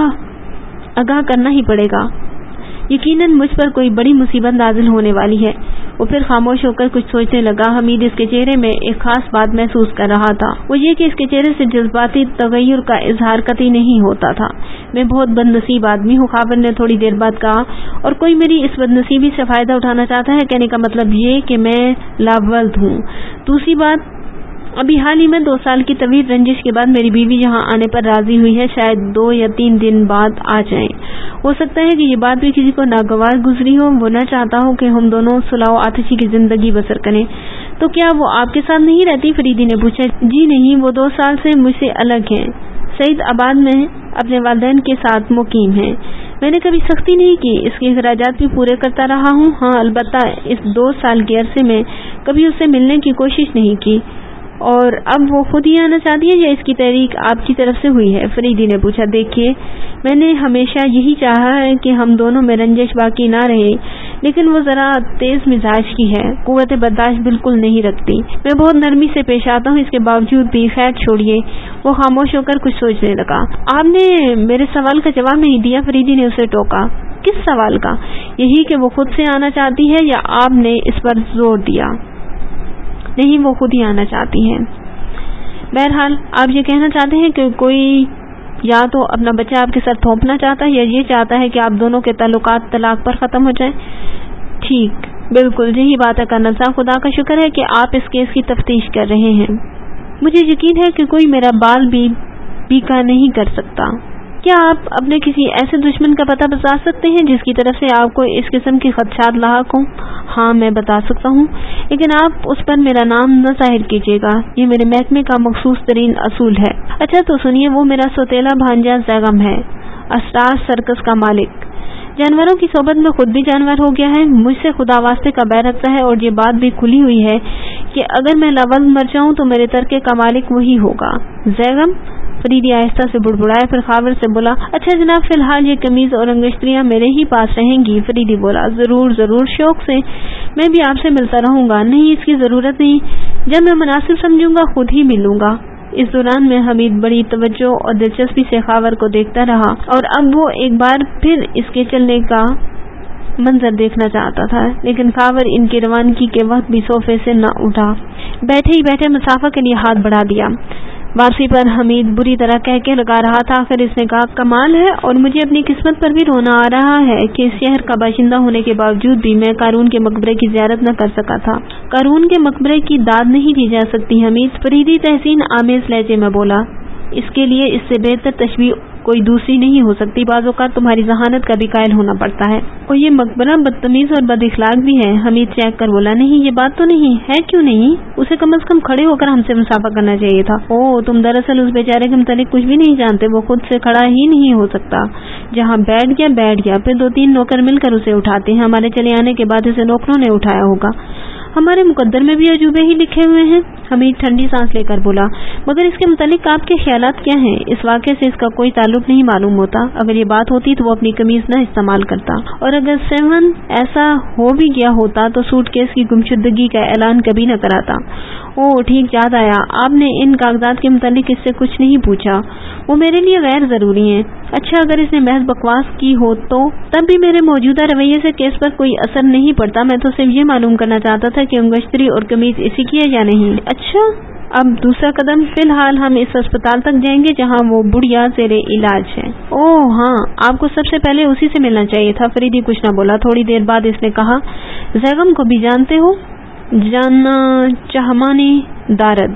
آگاہ کرنا ہی پڑے گا، یقیناً مجھ پر کوئی بڑی مصیبت نازل ہونے والی ہے۔ وہ پھر خاموش ہو کر کچھ سوچنے لگا۔ حمید اس کے چہرے میں ایک خاص بات محسوس کر رہا تھا، وہ یہ کہ اس کے چہرے سے جذباتی تغیر کا اظہار قطعی نہیں ہوتا تھا۔ میں بہت بد نصیب آدمی ہوں، خاور نے تھوڑی دیر بعد کہا، اور کوئی میری اس بد نصیبی سے فائدہ اٹھانا چاہتا ہے۔ کہنے کا مطلب یہ کہ میں لاولد ہوں۔ دوسری بات، ابھی حال ہی میں 2 سال کی طویل رنجش کے بعد میری بیوی یہاں آنے پر راضی ہوئی ہے۔ شاید 2 یا 3 دن بعد آ جائیں۔ ہو سکتا ہے کہ یہ بات بھی کسی کو ناگوار گزری ہو۔ وہ نہ چاہتا ہوں کہ ہم دونوں صلح و آتشی کی زندگی بسر کریں۔ تو کیا وہ آپ کے ساتھ نہیں رہتی؟ فریدی نے پوچھا۔ جی نہیں، وہ 2 سال سے مجھ سے الگ ہیں، سعید آباد میں اپنے والدین کے ساتھ مقیم ہیں۔ میں نے کبھی سختی نہیں کی، اس کے اخراجات بھی پورے کرتا رہا ہوں. ہاں البتہ اس 2 سال کے عرصے میں کبھی اس سے ملنے کی کوشش نہیں کی. اور اب وہ خود ہی آنا چاہتی ہے یا اس کی تحریک آپ کی طرف سے ہوئی ہے؟ فریدی نے پوچھا. دیکھیے میں نے ہمیشہ یہی چاہا ہے کہ ہم دونوں میں رنجش باقی نہ رہے، لیکن وہ ذرا تیز مزاج کی ہے، قوت برداشت بالکل نہیں رکھتی. میں بہت نرمی سے پیش آتا ہوں، اس کے باوجود بھی. خیر چھوڑیے. وہ خاموش ہو کر کچھ سوچنے لگا. آپ نے میرے سوال کا جواب نہیں دیا، فریدی نے اسے ٹوکا. کس سوال کا؟ یہی کہ وہ خود سے آنا چاہتی ہے یا آپ نے اس پر زور دیا؟ نہیں، وہ خود ہی آنا چاہتی ہیں. بہرحال آپ یہ کہنا چاہتے ہیں کہ کوئی یا تو اپنا بچہ آپ کے ساتھ تھوپنا چاہتا ہے یا یہ چاہتا ہے کہ آپ دونوں کے تعلقات طلاق پر ختم ہو جائیں. ٹھیک، بالکل یہی بات ہے کرنل صاحب. خدا کا شکر ہے کہ آپ اس کیس کی تفتیش کر رہے ہیں. مجھے یقین ہے کہ کوئی میرا بال بھی بیکا نہیں کر سکتا. کیا آپ اپنے کسی ایسے دشمن کا پتہ بتا سکتے ہیں جس کی طرف سے آپ کو اس قسم کے خدشات لاحق ہوں؟ ہاں میں بتا سکتا ہوں، لیکن آپ اس پر میرا نام نہ ظاہر کیجیے گا. یہ میرے محکمے کا مخصوص ترین اصول ہے. اچھا تو سنیے، وہ میرا سوتیلا بھانجا زیغم ہے، اسٹار سرکس کا مالک. جانوروں کی صحبت میں خود بھی جانور ہو گیا ہے. مجھ سے خدا واسطے کا بیر رکھتا ہے اور یہ بات بھی کھلی ہوئی ہے کہ اگر میں لاوقت مر جاؤں تو میرے ترکے کا مالک وہی ہوگا. زیغم؟ فریدی آہستہ سے بڑبڑایا، پھر خاور سے بولا. اچھا جناب، فی الحال یہ قمیض اور انگشتریاں میرے ہی پاس رہیں گی. فریدی بولا. ضرور ضرور، شوق سے. میں بھی آپ سے ملتا رہوں گا. نہیں، اس کی ضرورت نہیں، جب میں مناسب سمجھوں گا خود ہی ملوں گا. اس دوران میں حمید بڑی توجہ اور دلچسپی سے خاور کو دیکھتا رہا، اور اب وہ ایک بار پھر اس کے چلنے کا منظر دیکھنا چاہتا تھا، لیکن خاور ان کی روانگی کے وقت بھی صوفے سے نہ اٹھا. بیٹھے ہی بیٹھے مسافہ کے لیے ہاتھ بڑھا دیا. واپسی پر حمید بری طرح کہہ لگا رہا تھا. آخر اس نے کہا، کمال ہے، اور مجھے اپنی قسمت پر بھی رونا آ رہا ہے کہ اس شہر کا باشندہ ہونے کے باوجود بھی میں قارون کے مقبرے کی زیارت نہ کر سکا تھا. قارون کے مقبرے کی داد نہیں دی جا سکتی حمید، فریدی تحسین آمیز لہجے میں بولا. اس کے لیے اس سے بہتر تشبیہ کوئی دوسری نہیں ہو سکتی. بعض اوقات تمہاری ذہانت کا بھی قائل ہونا پڑتا ہے. اور یہ مقبرہ بدتمیز اور بد اخلاق بھی ہے. حمید چینک کر بولا. نہیں، یہ بات تو نہیں ہے. کیوں نہیں؟ اسے کم از کم کھڑے ہو کر ہم سے مسافہ کرنا چاہیے تھا. تم دراصل اس بیچارے کے متعلق کچھ بھی نہیں جانتے. وہ خود سے کھڑا ہی نہیں ہو سکتا. جہاں بیٹھ گیا، پھر 2-3 نوکر مل کر اسے اٹھاتے ہیں. ہمارے چلے آنے کے بعد اسے نوکروں نے اٹھایا ہوگا. ہمارے مقدر میں بھی عجوبے ہی لکھے ہوئے ہیں. حمید ٹھنڈی سانس لے کر بولا. مگر اس کے متعلق آپ کے خیالات کیا ہیں؟ اس واقعے سے اس کا کوئی تعلق نہیں معلوم ہوتا. اگر یہ بات ہوتی تو وہ اپنی قمیض نہ استعمال کرتا، اور اگر 7 ایسا ہو بھی گیا ہوتا تو سوٹ کیس کی گمشدگی کا اعلان کبھی نہ کراتا. ٹھیک یاد آیا، آپ نے ان کاغذات کے متعلق اس سے کچھ نہیں پوچھا. وہ میرے لیے غیر ضروری ہیں. اچھا، اگر اس نے محض بکواس کی ہو تو تب بھی میرے موجودہ رویے سے کیس پر کوئی اثر نہیں پڑتا. میں تو صرف یہ معلوم کرنا چاہتا تھا کہ انگشتری اور قمیض اسی کی ہے یا نہیں. اچھا، اب دوسرا قدم. فی الحال ہم اس اسپتال تک جائیں گے جہاں وہ بڑھیا زیر علاج ہے. ہاں، آپ کو سب سے پہلے اسی سے ملنا چاہیے تھا. فریدی کچھ نہ بولا. تھوڑی دیر بعد اس نے کہا، زیغم کو بھی جانتے ہو؟ جاننا چہمانی دارد.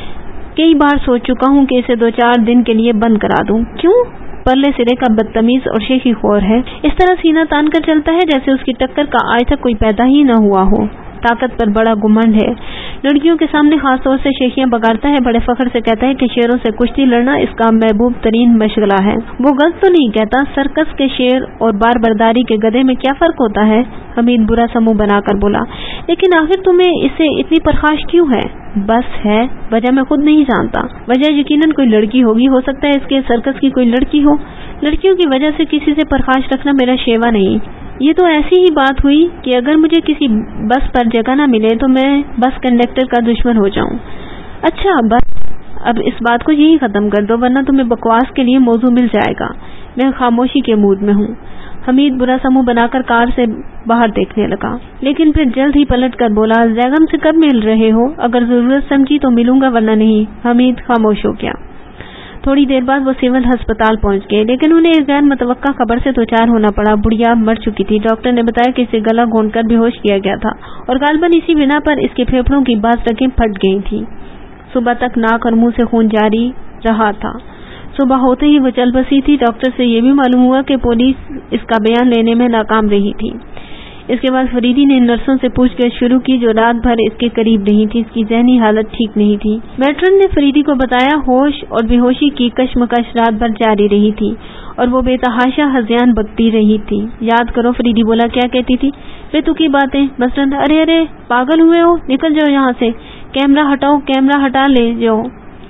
کئی بار سوچ چکا ہوں کہ اسے 2-4 دن کے لیے بند کرا دوں. کیوں؟ پرلے سرے کا بدتمیز اور شیخی خور ہے. اس طرح سینہ تان کر چلتا ہے جیسے اس کی ٹکر کا آج تک کوئی پیدا ہی نہ ہوا ہو. طاقت پر بڑا گمنڈ ہے. لڑکیوں کے سامنے خاص طور سے شیخیاں بگاڑتا ہے. بڑے فخر سے کہتا ہے کہ شیروں سے کشتی لڑنا اس کا محبوب ترین مشغلہ ہے. وہ غلط تو نہیں کہتا. سرکس کے شیر اور بار برداری کے گدھے میں کیا فرق ہوتا ہے؟ حمید برا سا منہ بنا کر بولا. لیکن آخر تمہیں اسے اتنی پرخاش کیوں ہے؟ بس ہے، وجہ میں خود نہیں جانتا. وجہ یقیناً کوئی لڑکی ہوگی. ہو سکتا ہے اس کے سرکس کی کوئی لڑکی ہو. لڑکیوں کی وجہ سے کسی سے پرخاش رکھنا میرا شیوا نہیں. یہ تو ایسی ہی بات ہوئی کہ اگر مجھے کسی بس پر جگہ نہ ملے تو میں بس کنڈکٹر کا دشمن ہو جاؤں. اچھا بس اب اس بات کو یہی ختم کر دو، ورنہ تمہیں بکواس کے لیے موضوع مل جائے گا. میں خاموشی کے موڈ میں ہوں. حمید برا سا منہ بنا کر کار سے باہر دیکھنے لگا، لیکن پھر جلد ہی پلٹ کر بولا. زیغم سے کب مل رہے ہو؟ اگر ضرورت سمجھی تو ملوں گا، ورنہ نہیں. حمید خاموش ہو گیا. تھوڑی دیر بعد وہ سول ہسپتال پہنچ گئے، لیکن انہیں ایک غیر متوقع خبر سے دوچار ہونا پڑا. بڑھیا مر چکی تھی. ڈاکٹر نے بتایا کہ اسے گلا گھونٹ کر بے ہوش کیا گیا تھا، اور غالباً اسی بنا پر اس کے پھیپھڑوں کی بعض رگیں پھٹ گئی تھیں. صبح تک ناک اور منہ سے خون جاری رہا تھا. صبح ہوتے ہی وہ چل بسی تھی. ڈاکٹر سے یہ بھی معلوم ہوا کہ پولیس اس کا بیان لینے میں ناکام رہی تھی. اس کے بعد فریدی نے نرسوں سے پوچھ گچھ شروع کی جو رات بھر اس کے قریب نہیں تھی. اس کی ذہنی حالت ٹھیک نہیں تھی. میٹرن نے فریدی کو بتایا ہوش اور بے ہوشی کی کشمکش رات بھر جاری رہی تھی اور وہ بے تحاشا ہذیان بکتی رہی تھی. یاد کرو فریدی بولا کیا کہتی تھی؟ بے تکی باتیں، مثلاً ارے پاگل ہوئے ہو، نکل جاؤ یہاں سے، کیمرہ ہٹاؤ، کیمرہ ہٹا لے جاؤ.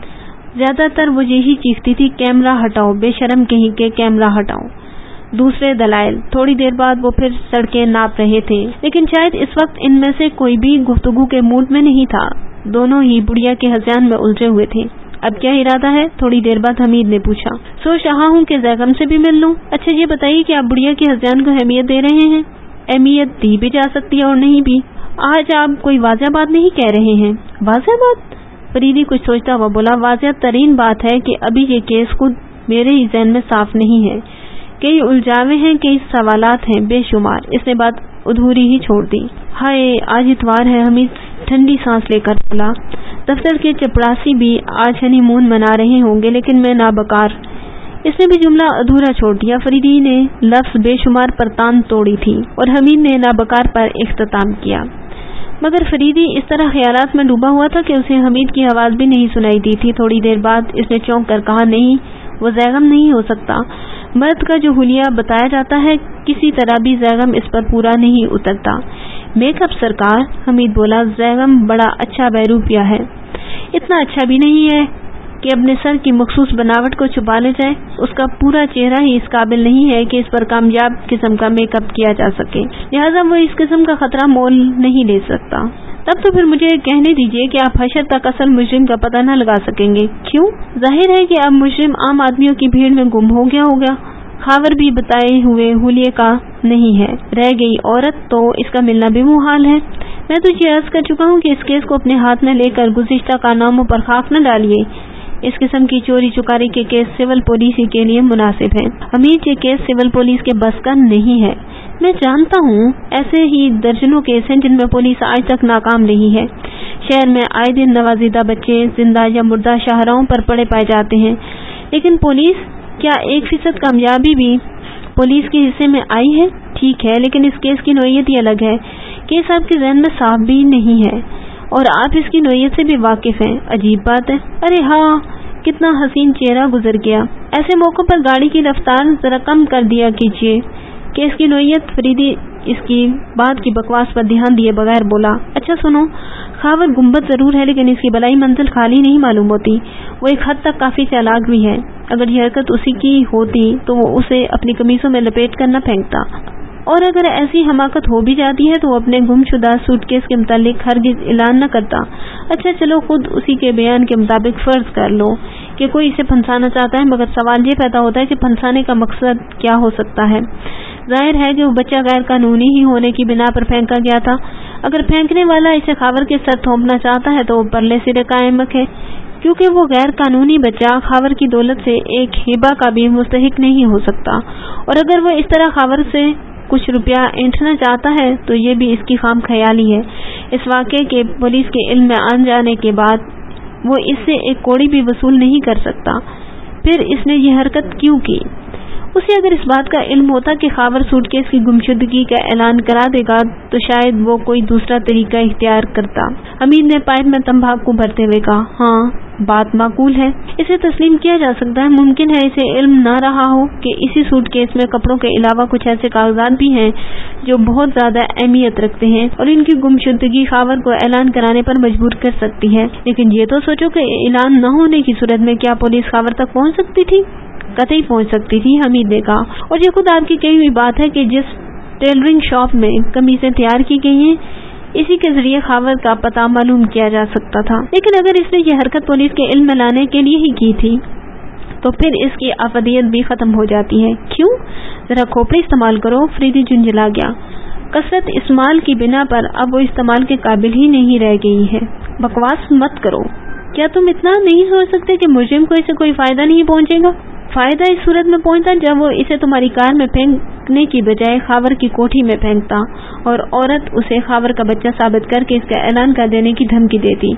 زیادہ تر وہ یہی چیختی تھی، کیمرہ ہٹاؤ، بے شرم کہیں کے کیمرہ ہٹاؤ. دوسرے دلائل. تھوڑی دیر بعد وہ پھر سڑکیں ناپ رہے تھے، لیکن شاید اس وقت ان میں سے کوئی بھی گفتگو کے موڈ میں نہیں تھا. دونوں ہی بڑھیا کے ہذیان میں الجھے ہوئے تھے. اب کیا ارادہ ہے؟ تھوڑی دیر بعد حمید نے پوچھا. سوچ رہا ہوں کہ زیغم سے بھی مل لوں. اچھا یہ بتائیے کہ آپ بڑھیا کے ہذیان کو اہمیت دے رہے ہیں؟ اہمیت دی بھی جا سکتی ہے اور نہیں بھی. آج آپ کوئی واضح بات نہیں کہہ رہے ہیں. واضح بات؟ فریدی کچھ سوچتا ہوا بولا. واضح ترین بات ہے کہ ابھی یہ کیس خود میرے ہی ذہن میں صاف نہیں ہے. کئی الجھاویں ہیں، کئی سوالات ہیں بے شمار. اس نے بات ادھوری ہی چھوڑ دی. ہائے آج اتوار ہے. حمید ٹھنڈی سانس لے کر بولا. دفتر کے چپڑاسی بھی آج ہنی مون منا رہے ہوں گے، لیکن میں نابکار. اس نے بھی جملہ ادھورا چھوڑ دیا. فریدی نے لفظ بے شمار پر تان توڑی تھی اور حمید نے نابکار پر اختتام کیا. مگر فریدی اس طرح خیالات میں ڈوبا ہوا تھا کہ اسے حمید کی آواز بھی نہیں سنائی دی تھی. تھوڑی دیر بعد اس نے چونک کر کہا، نہیں وہ زیغم نہیں ہو سکتا. مرد کا جو حلیہ بتایا جاتا ہے کسی طرح بھی زیغم اس پر پورا نہیں اترتا. میک اپ سرکار، حمید بولا. زیغم بڑا اچھا بہروپیہ ہے. اتنا اچھا بھی نہیں ہے کہ اپنے سر کی مخصوص بناوٹ کو چھپا لے جائے. اس کا پورا چہرہ ہی اس قابل نہیں ہے کہ اس پر کامیاب قسم کا میک اپ کیا جا سکے، لہذا وہ اس قسم کا خطرہ مول نہیں لے سکتا. تب تو پھر مجھے کہنے دیجئے کہ آپ حشر تک اصل مجرم کا پتہ نہ لگا سکیں گے. کیوں؟ ظاہر ہے کہ اب مجرم عام آدمیوں کی بھیڑ میں گم ہو گیا ہوگا. خاور بھی بتائے ہوئے حلیے کا نہیں ہے. رہ گئی عورت تو اس کا ملنا بھی محال ہے. میں تو یہ عرض کر چکا ہوں کہ اس کیس کو اپنے ہاتھ میں لے کر گزشتہ کارناموں پر خاک نہ ڈالیے. اس قسم کی چوری چکاری کے کیس سول پولیس ہی کے لیے مناسب ہیں. حمید یہ کیس سول پولیس کے بس کا نہیں ہے. میں جانتا ہوں ایسے ہی درجنوں کیس ہیں جن میں پولیس آج تک ناکام رہی ہے. شہر میں آئے دن نوازیدہ بچے زندہ یا مردہ شاہراہوں پر پڑے پائے جاتے ہیں، لیکن پولیس کیا 1% کامیابی بھی پولیس کے حصے میں آئی ہے؟ ٹھیک ہے، لیکن اس کیس کی نوعیت ہی الگ ہے. کیس آپ کے ذہن میں صاف بھی نہیں ہے اور آپ اس کی نوعیت سے بھی واقف ہیں. عجیب بات ہے. ارے ہاں، کتنا حسین چہرہ گزر گیا. ایسے موقع پر گاڑی کی رفتار ذرا کم کر دیا کیجیے. کیس کی نوعیت. فریدی اس کی بات کی بکواس پر دھیان دیے بغیر بولا. اچھا سنو، خاور گنبد ضرور ہے لیکن اس کی بلائی منزل خالی نہیں معلوم ہوتی. وہ ایک حد تک کافی چالاک بھی ہے. اگر یہ حرکت اسی کی ہوتی تو وہ اسے اپنی قمیصوں میں لپیٹ کر نہ پھینکتا، اور اگر ایسی حماقت ہو بھی جاتی ہے تو وہ اپنے گم شدہ سوٹ کیس کے متعلق ہرگز اعلان نہ کرتا. اچھا چلو خود اسی کے بیان کے مطابق فرض کر لو کہ کوئی اسے پھنسانا چاہتا ہے، مگر سوال یہ پیدا ہوتا ہے کہ پھنسانے کا مقصد کیا ہو سکتا ہے؟ ظاہر ہے کہ وہ بچہ غیر قانونی ہی ہونے کی بنا پر پھینکا گیا تھا. اگر پھینکنے والا اسے خاور کے سر تھوپنا چاہتا ہے تو وہ پرلے سرے قائم ہے، کیونکہ وہ غیر قانونی بچہ خاور کی دولت سے ایک ہبہ کا بھی مستحق نہیں ہو سکتا. اور اگر وہ اس طرح خاور سے کچھ روپیہ اینٹھنا چاہتا ہے تو یہ بھی اس کی خام خیالی ہے. اس واقعے کے پولیس کے علم میں آن جانے کے بعد وہ اس سے ایک کوڑی بھی وصول نہیں کر سکتا. پھر اس نے یہ حرکت کیوں کی؟ اسے اگر اس بات کا علم ہوتا کہ خاور سوٹ کیس کی گمشدگی کا اعلان کرا دے گا تو شاید وہ کوئی دوسرا طریقہ اختیار کرتا. حمید نے پائپ میں تمباکو بھرتے ہوئے کہا. ہاں بات معقول ہے، اسے تسلیم کیا جا سکتا ہے. ممکن ہے اسے علم نہ رہا ہو کہ اسی سوٹ کیس میں کپڑوں کے علاوہ کچھ ایسے کاغذات بھی ہیں جو بہت زیادہ اہمیت رکھتے ہیں اور ان کی گمشدگی خاور کو اعلان کرانے پر مجبور کر سکتی ہے. لیکن یہ تو سوچو کہ اعلان نہ ہونے کی صورت میں کیا پولیس خاور تک پہنچ سکتی تھی؟ قطعی پہنچ سکتی تھی، حمید نے کہا. اور یہ خود آپ کی کہی ہوئی بات ہے کہ جس ٹیلرنگ شاپ میں قمیصیں تیار کی گئی ہیں اسی کے ذریعے خاور کا پتہ معلوم کیا جا سکتا تھا. لیکن اگر اس نے یہ حرکت پولیس کے علم میں لانے کے لیے ہی کی تھی تو پھر اس کی افادیت بھی ختم ہو جاتی ہے. کیوں؟ ذرا کھوپڑی استعمال کرو. فریدی جھنجھلا گیا. کثرت استعمال کی بنا پر اب وہ استعمال کے قابل ہی نہیں رہ گئی ہے. بکواس مت کرو. کیا تم اتنا نہیں سوچ سکتے کہ مجرم کو اسے کوئی فائدہ نہیں پہنچے گا؟ فائدہ اس صورت میں پہنچتا جب وہ اسے تمہاری کار میں پھینکنے کی بجائے خاور کی کوٹھی میں پھینکتا اور عورت اسے خاور کا بچہ ثابت کر کے اس کا اعلان کر دینے کی دھمکی دیتی.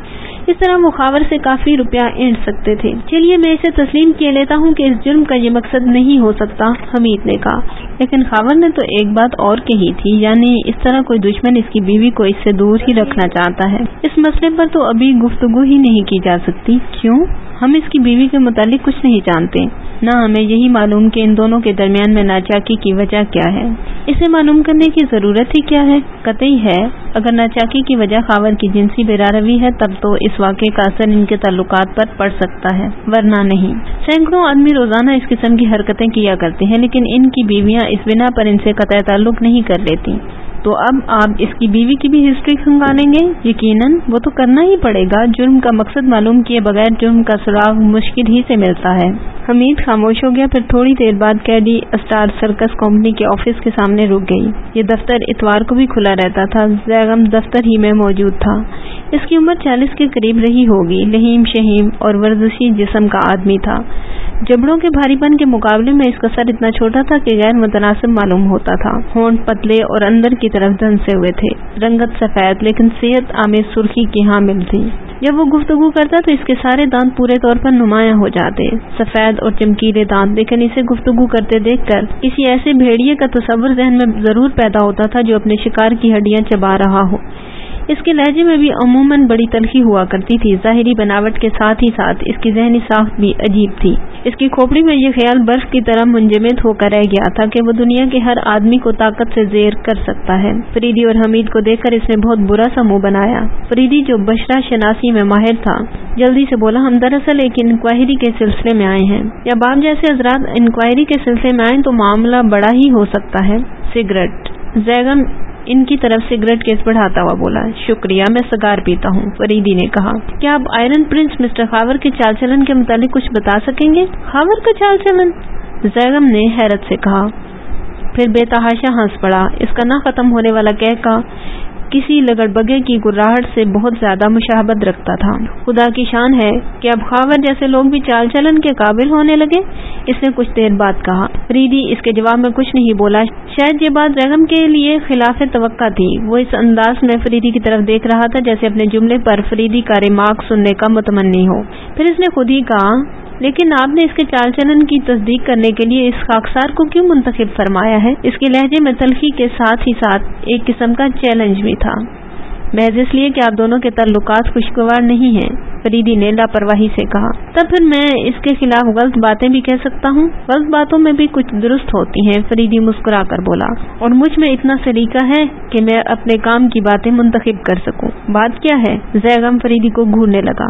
اس طرح وہ خاور سے کافی روپیہ اینٹ سکتے تھے۔ چلیے میں اسے تسلیم کیے لیتا ہوں کہ اس جرم کا یہ مقصد نہیں ہو سکتا، حمید نے کہا، لیکن خاور نے تو ایک بات اور کہی تھی، یعنی اس طرح کوئی دشمن اس کی بیوی کو اس سے دور ہی رکھنا چاہتا ہے۔ اس مسئلے پر تو ابھی گفتگو ہی نہیں کی جا سکتی۔ کیوں؟ ہم اس کی بیوی کے متعلق کچھ نہیں جانتے، نہ ہمیں یہی معلوم کہ ان دونوں کے درمیان میں ناچاکی کی وجہ کیا ہے۔ اسے معلوم کرنے کی ضرورت ہی کیا ہے؟ قطعی ہے اگر ناچاکی کی وجہ خاور کی جنسی بےراروی ہے تب تو اس واقعے کا اثر ان کے تعلقات پر پڑ سکتا ہے، ورنہ نہیں۔ سینکڑوں آدمی روزانہ اس قسم کی حرکتیں کیا کرتے ہیں، لیکن ان کی بیویاں اس بنا پر ان سے قطع تعلق نہیں کر لیتی۔ تو اب آپ اس کی بیوی کی بھی ہسٹری کھنگالیں گے؟ یقیناً وہ تو کرنا ہی پڑے گا۔ جرم کا مقصد معلوم کیے بغیر جرم کا سراغ مشکل ہی سے ملتا ہے۔ حمید خاموش ہو گیا، پھر تھوڑی دیر بعد کیڈی اسٹار سرکس کمپنی کے آفس کے سامنے رک گئی۔ یہ دفتر اتوار کو بھی کھلا رہتا تھا۔ زیغم دفتر ہی میں موجود تھا۔ اس کی عمر 40 کے قریب رہی ہوگی، لہیم شہیم اور ورزشی جسم کا آدمی تھا۔ جبڑوں کے بھاری پن کے مقابلے میں اس کا سر اتنا چھوٹا تھا کہ غیر متناسب معلوم ہوتا تھا۔ ہونٹ پتلے اور اندر کی طرف دھنسے ہوئے تھے، رنگت سفید لیکن صحت آمیز سرخی کی حامل تھی۔ جب وہ گفتگو کرتا تو اس کے سارے دانت پورے طور پر نمایاں ہو جاتے، سفید اور چمکیلے دانت، لیکن اسے گفتگو کرتے دیکھ کر کسی ایسے بھیڑیے کا تصور ذہن میں ضرور پیدا ہوتا تھا جو اپنے شکار کی ہڈیاں چبا رہا ہو۔ اس کے لہجے میں بھی عموماً بڑی تلخی ہوا کرتی تھی۔ ظاہری بناوٹ کے ساتھ ہی ساتھ اس کی ذہنی ساخت بھی عجیب تھی۔ اس کی کھوپڑی میں یہ خیال برف کی طرح منجمد ہو کر رہ گیا تھا کہ وہ دنیا کے ہر آدمی کو طاقت سے زیر کر سکتا ہے۔ فریدی اور حمید کو دیکھ کر اس نے بہت برا سا منہ بنایا۔ فریدی جو بشرہ شناسی میں ماہر تھا جلدی سے بولا، ہم دراصل ایک انکوائری کے سلسلے میں آئے ہیں۔ جب آپ جیسے حضرات انکوائری کے سلسلے میں آئیں تو معاملہ بڑا ہی ہو سکتا ہے۔ سگریٹ؟ زیغم ان کی طرف سگریٹ کیس بڑھاتا ہوا بولا، شکریہ، میں سگار پیتا ہوں۔ فریدی نے کہا، کیا آپ آئرن پرنس مسٹر خاور کے چال چلن کے متعلق کچھ بتا سکیں گے؟ خاور کا چال چلن؟ زیغم نے حیرت سے کہا، پھر بے تحاشا ہنس پڑا۔ اس کا نہ ختم ہونے والا کہکا کسی لگڑ بگے کی گراہٹ سے بہت زیادہ مشابہت رکھتا تھا۔ خدا کی شان ہے کہ اب خاور جیسے لوگ بھی چال چلن کے قابل ہونے لگے، اس نے کچھ دیر بعد کہا۔ فریدی اس کے جواب میں کچھ نہیں بولا۔ شاید یہ بات زیغم کے لیے خلاف توقع تھی۔ وہ اس انداز میں فریدی کی طرف دیکھ رہا تھا جیسے اپنے جملے پر فریدی کا ریمارک سننے کا متمنی ہو۔ پھر اس نے خود ہی کہا، لیکن آپ نے اس کے چال چلن کی تصدیق کرنے کے لیے اس خاکسار کو کیوں منتخب فرمایا ہے؟ اس کے لہجے میں تلخی کے ساتھ ہی ساتھ ایک قسم کا چیلنج بھی تھا۔ محض اس لیے کہ آپ دونوں کے تعلقات خوشگوار نہیں ہیں، فریدی نے لاپرواہی سے کہا۔ تب پھر میں اس کے خلاف غلط باتیں بھی کہہ سکتا ہوں؟ غلط باتوں میں بھی کچھ درست ہوتی ہیں، فریدی مسکرا کر بولا، اور مجھ میں اتنا سلیقہ ہے کہ میں اپنے کام کی باتیں منتخب کر سکوں۔ بات کیا ہے؟ زیغم فریدی کو گھورنے لگا۔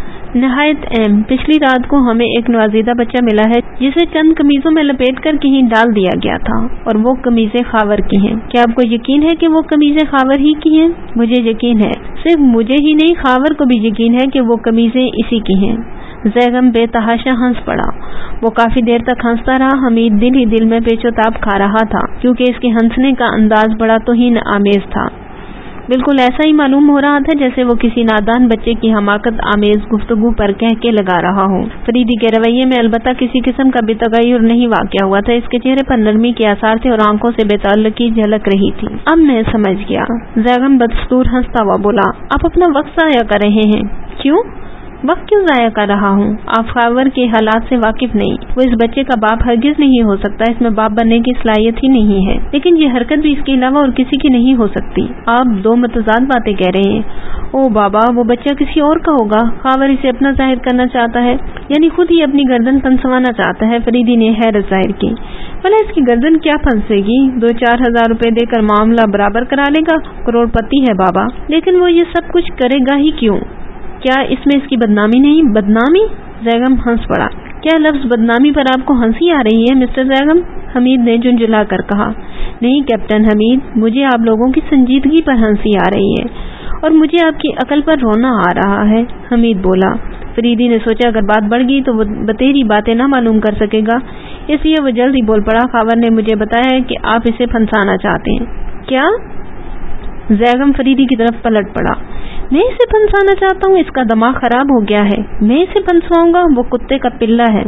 نہایت اہم، پچھلی رات کو ہمیں ایک نوزائیدہ بچہ ملا ہے جسے چند قمیضوں میں لپیٹ کر کہیں ڈال دیا گیا تھا، اور وہ قمیضیں خاور کی ہیں۔ کیا آپ کو یقین ہے کہ وہ قمیضیں خاور ہی کی ہیں؟ مجھے یقین ہے، صرف مجھے ہی نہیں خاور کو بھی یقین ہے کہ وہ قمیضیں اسی کی ہیں۔ زیغم بے تحاشا ہنس پڑا۔ وہ کافی دیر تک ہنستا رہا۔ حمید دل ہی دل میں پیچ و تاب کھا رہا تھا کیونکہ اس کے ہنسنے کا انداز بڑا توہین آمیز تھا۔ بالکل ایسا ہی معلوم ہو رہا تھا جیسے وہ کسی نادان بچے کی حماقت آمیز گفتگو پر کہہ کے لگا رہا ہو۔ فریدی کے رویے میں البتہ کسی قسم کا بے تغیر نہیں واقع ہوا تھا۔ اس کے چہرے پر نرمی کے آثار تھے اور آنکھوں سے بے تعلقی جھلک رہی تھی۔ اب میں سمجھ گیا، زیغم بدستور ہنستا ہوا بولا، آپ اپنا وقت ضائع کر رہے ہیں۔ کیوں؟ وقت کیوں ضائع کر رہا ہوں؟ آپ خاور کے حالات سے واقف نہیں۔ وہ اس بچے کا باپ ہرگز نہیں ہو سکتا، اس میں باپ بننے کی صلاحیت ہی نہیں ہے، لیکن یہ حرکت بھی اس کے علاوہ اور کسی کی نہیں ہو سکتی۔ آپ دو متضاد باتیں کہہ رہے ہیں۔ او بابا، وہ بچہ کسی اور کا ہوگا۔ خاور اسے اپنا ظاہر کرنا چاہتا ہے، یعنی خود ہی اپنی گردن پھنسوانا چاہتا ہے۔ فریدی نے حیرت ظاہر کی۔ بھلا اس کی گردن کیا پھنسے گی؟ 2-4 ہزار روپے دے کر معاملہ برابر کرا لے گا، کروڑ پتی ہے بابا۔ لیکن وہ یہ سب کچھ کرے گا ہی کیوں؟ کیا اس میں اس کی بدنامی نہیں؟ بدنامی؟ زیغم ہنس پڑا۔ کیا لفظ بدنامی پر آپ کو ہنسی آ رہی ہے مسٹر زیغم؟ حمید نے جھنجھلا کر کہا۔ نہیں کیپٹن حمید، مجھے آپ لوگوں کی سنجیدگی پر ہنسی آ رہی ہے، اور مجھے آپ کی عقل پر رونا آ رہا ہے، حمید بولا۔ فریدی نے سوچا اگر بات بڑھ گئی تو وہ بتیری باتیں نہ معلوم کر سکے گا، اس لیے وہ جلد ہی بول پڑا، خاور نے مجھے بتایا ہے کہ آپ اسے پھنسانا چاہتے ہیں۔ کیا؟ زیغم فریدی کی طرف پلٹ پڑا۔ میں اسے پھنسانا چاہتا ہوں؟ اس کا دماغ خراب ہو گیا ہے۔ میں اسے پھنسواؤں گا؟ وہ کتے کا پلہ ہے۔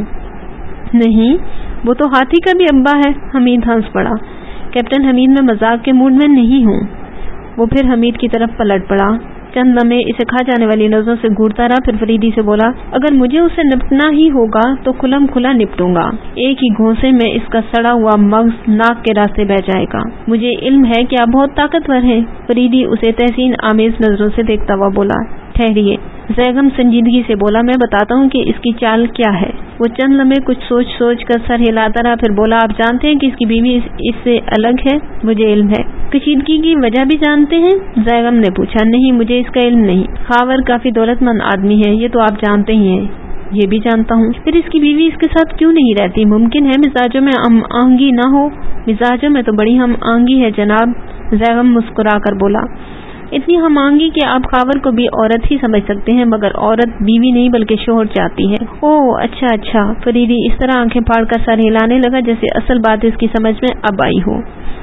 نہیں، وہ تو ہاتھی کا بھی ابا ہے، حمید ہنس پڑا۔ کیپٹن حمید، میں مذاق کے موڈ میں نہیں ہوں۔ وہ پھر حمید کی طرف پلٹ پڑا۔ چند لمحے اسے کھا جانے والی نظروں سے گھورتا رہا، پھر فریدی سے بولا، اگر مجھے اسے نپٹنا ہی ہوگا تو کھلم کھلا نپٹوں گا، ایک ہی گھونسے میں اس کا سڑا ہوا مغز ناک کے راستے بہ جائے گا۔ مجھے علم ہے کہ آپ بہت طاقتور ہیں۔ فریدی اسے تحسین آمیز نظروں سے دیکھتا ہوا بولا۔ ٹھہریے، زیغم سنجیدگی سے بولا، میں بتاتا ہوں کہ اس کی چال کیا ہے۔ وہ چند لمحے کچھ سوچ کر سر ہلاتا رہا، پھر بولا، آپ جانتے ہیں کہ اس کی بیوی اس سے الگ ہے؟ مجھے علم ہے۔ کشیدگی کی وجہ بھی جانتے ہیں؟ زیغم نے پوچھا۔ نہیں، مجھے اس کا علم نہیں۔ خاور کافی دولت مند آدمی ہے، یہ تو آپ جانتے ہی ہیں۔ یہ بھی جانتا ہوں۔ پھر اس کی بیوی اس کے ساتھ کیوں نہیں رہتی؟ ممکن ہے مزاجوں میں ہم آہنگی نہ ہو؟ مزاجوں میں تو بڑی ہم آہنگی ہے جناب، زیغم مسکرا کر بولا۔ اتنی ہم آہنگی کہ آپ خاور کو بھی عورت ہی سمجھ سکتے ہیں، مگر عورت بیوی نہیں بلکہ شوہر چاہتی ہے۔ اوہ اچھا۔ فریدی اس طرح آنکھیں پھاڑ کر سر ہلانے لگا جیسے اصل بات اس کی سمجھ میں اب آئی ہو۔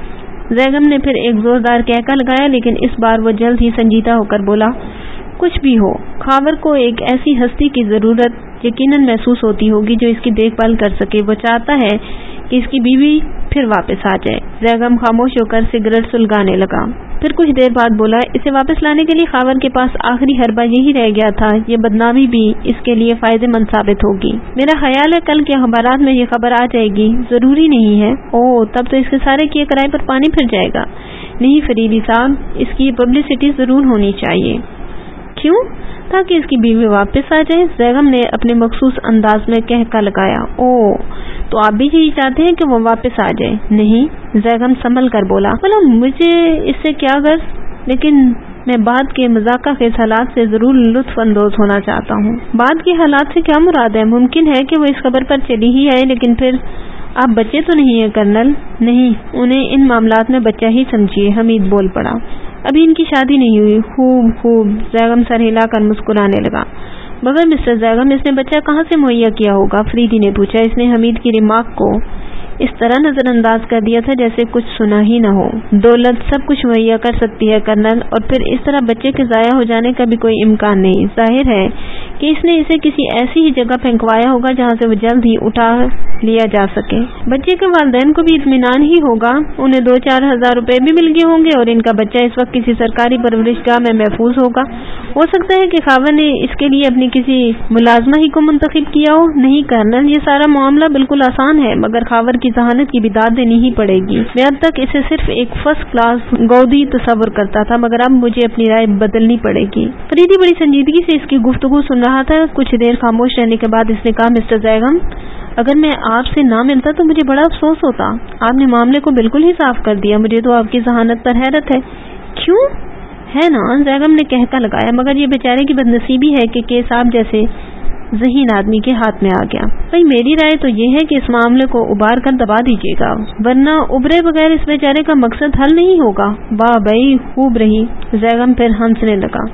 زیغم نے پھر ایک زوردار کہکا لگایا، لیکن اس بار وہ جلد ہی سنجیدہ ہو کر بولا، کچھ بھی ہو، خاور کو ایک ایسی ہستی کی ضرورت یقیناً محسوس ہوتی ہوگی جو اس کی دیکھ بھال کر سکے۔ وہ چاہتا ہے کہ اس کی بیوی پھر واپس آ جائے۔ زیغم خاموش ہو کر سگریٹ سلگانے لگا، پھر کچھ دیر بعد بولا، اسے واپس لانے کے لیے خاور کے پاس آخری حربہ یہی رہ گیا تھا۔ یہ بدنامی بھی اس کے لیے فائدہ مند ثابت ہوگی۔ میرا خیال ہے کل کے اخبارات میں یہ خبر آ جائے گی۔ ضروری نہیں ہے۔ اوہ، تب تو اس کے سارے کیے کرائے پر پانی پھر جائے گا۔ نہیں فریدی صاحب، اس کی پبلسٹی ضرور ہونی چاہیے۔ کیوں؟ تاکہ اس کی بیوی واپس آ جائے۔ زیغم نے اپنے مخصوص انداز میں کہکا لگایا۔ اوہ، تو آپ بھی یہی چاہتے ہیں کہ وہ واپس آ جائے؟ نہیں، زیغم سنبھل کر بولا، بھلا مجھے اس سے کیا غرض، لیکن میں بعد کے مذاکرہ خیز حالات سے ضرور لطف اندوز ہونا چاہتا ہوں۔ بعد کے حالات سے کیا مراد ہے؟ ممکن ہے کہ وہ اس خبر پر چلی ہی آئے، لیکن پھر آپ بچے تو نہیں ہیں کرنل؟ نہیں، انہیں ان معاملات میں بچہ ہی سمجھیے، حمید بول پڑا۔ ابھی ان کی شادی نہیں ہوئی۔ خوب، زیغم سر ہلا کر مسکرانے لگا۔ مگر مسٹر زیغم، اس نے بچہ کہاں سے مہیا کیا ہوگا؟ فریدی نے پوچھا۔ اس نے حمید کی ریمارک کو اس طرح نظر انداز کر دیا تھا جیسے کچھ سنا ہی نہ ہو۔ دولت سب کچھ مہیا کر سکتی ہے کرنل، اور پھر اس طرح بچے کے ضائع ہو جانے کا بھی کوئی امکان نہیں۔ ظاہر ہے کہ اس نے اسے کسی ایسی ہی جگہ پھینکوایا ہوگا جہاں سے وہ جلد ہی اٹھا لیا جا سکے۔ بچے کے والدین کو بھی اطمینان ہی ہوگا، انہیں 2-4 ہزار روپے بھی مل گئے ہوں گے، اور ان کا بچہ اس وقت کسی سرکاری پرورش گاہ میں محفوظ ہوگا۔ ہو سکتا ہے کہ خاور نے اس کے لیے اپنی کسی ملازمہ ہی کو منتخب کیا ہو۔ نہیں کرنل، یہ سارا معاملہ بالکل آسان ہے، مگر خاور کی ذہانت کی بھی داد دینی ہی پڑے گی۔ میں اب تک اسے صرف ایک فرسٹ کلاس گودی تصور کرتا تھا، مگر اب مجھے اپنی رائے بدلنی پڑے گی۔ فریدی بڑی سنجیدگی سے اس کی گفتگو سن رہا تھا۔ کچھ دیر خاموش رہنے کے بعد اس نے کہا، مسٹر زیغم، اگر میں آپ سے نہ ملتا تو مجھے بڑا افسوس ہوتا۔ آپ نے معاملے کو بالکل ہی صاف کر دیا۔ مجھے تو آپ کی ذہانت پر حیرت ہے۔ کیوں؟ ہے نا، زیغم نے کہکا لگایا، مگر یہ بیچارے کی بدنصیبی ہے کہ کیس آپ جیسے ذہین آدمی کے ہاتھ میں آ گیا۔ بھئی میری رائے تو یہ ہے کہ اس معاملے کو ابار کر دبا دیجیے گا، ورنہ ابرے بغیر اس بیچارے کا مقصد حل نہیں ہوگا۔ واہ بھائی، خوب رہی۔ زیغم پھر ہنسنے لگا۔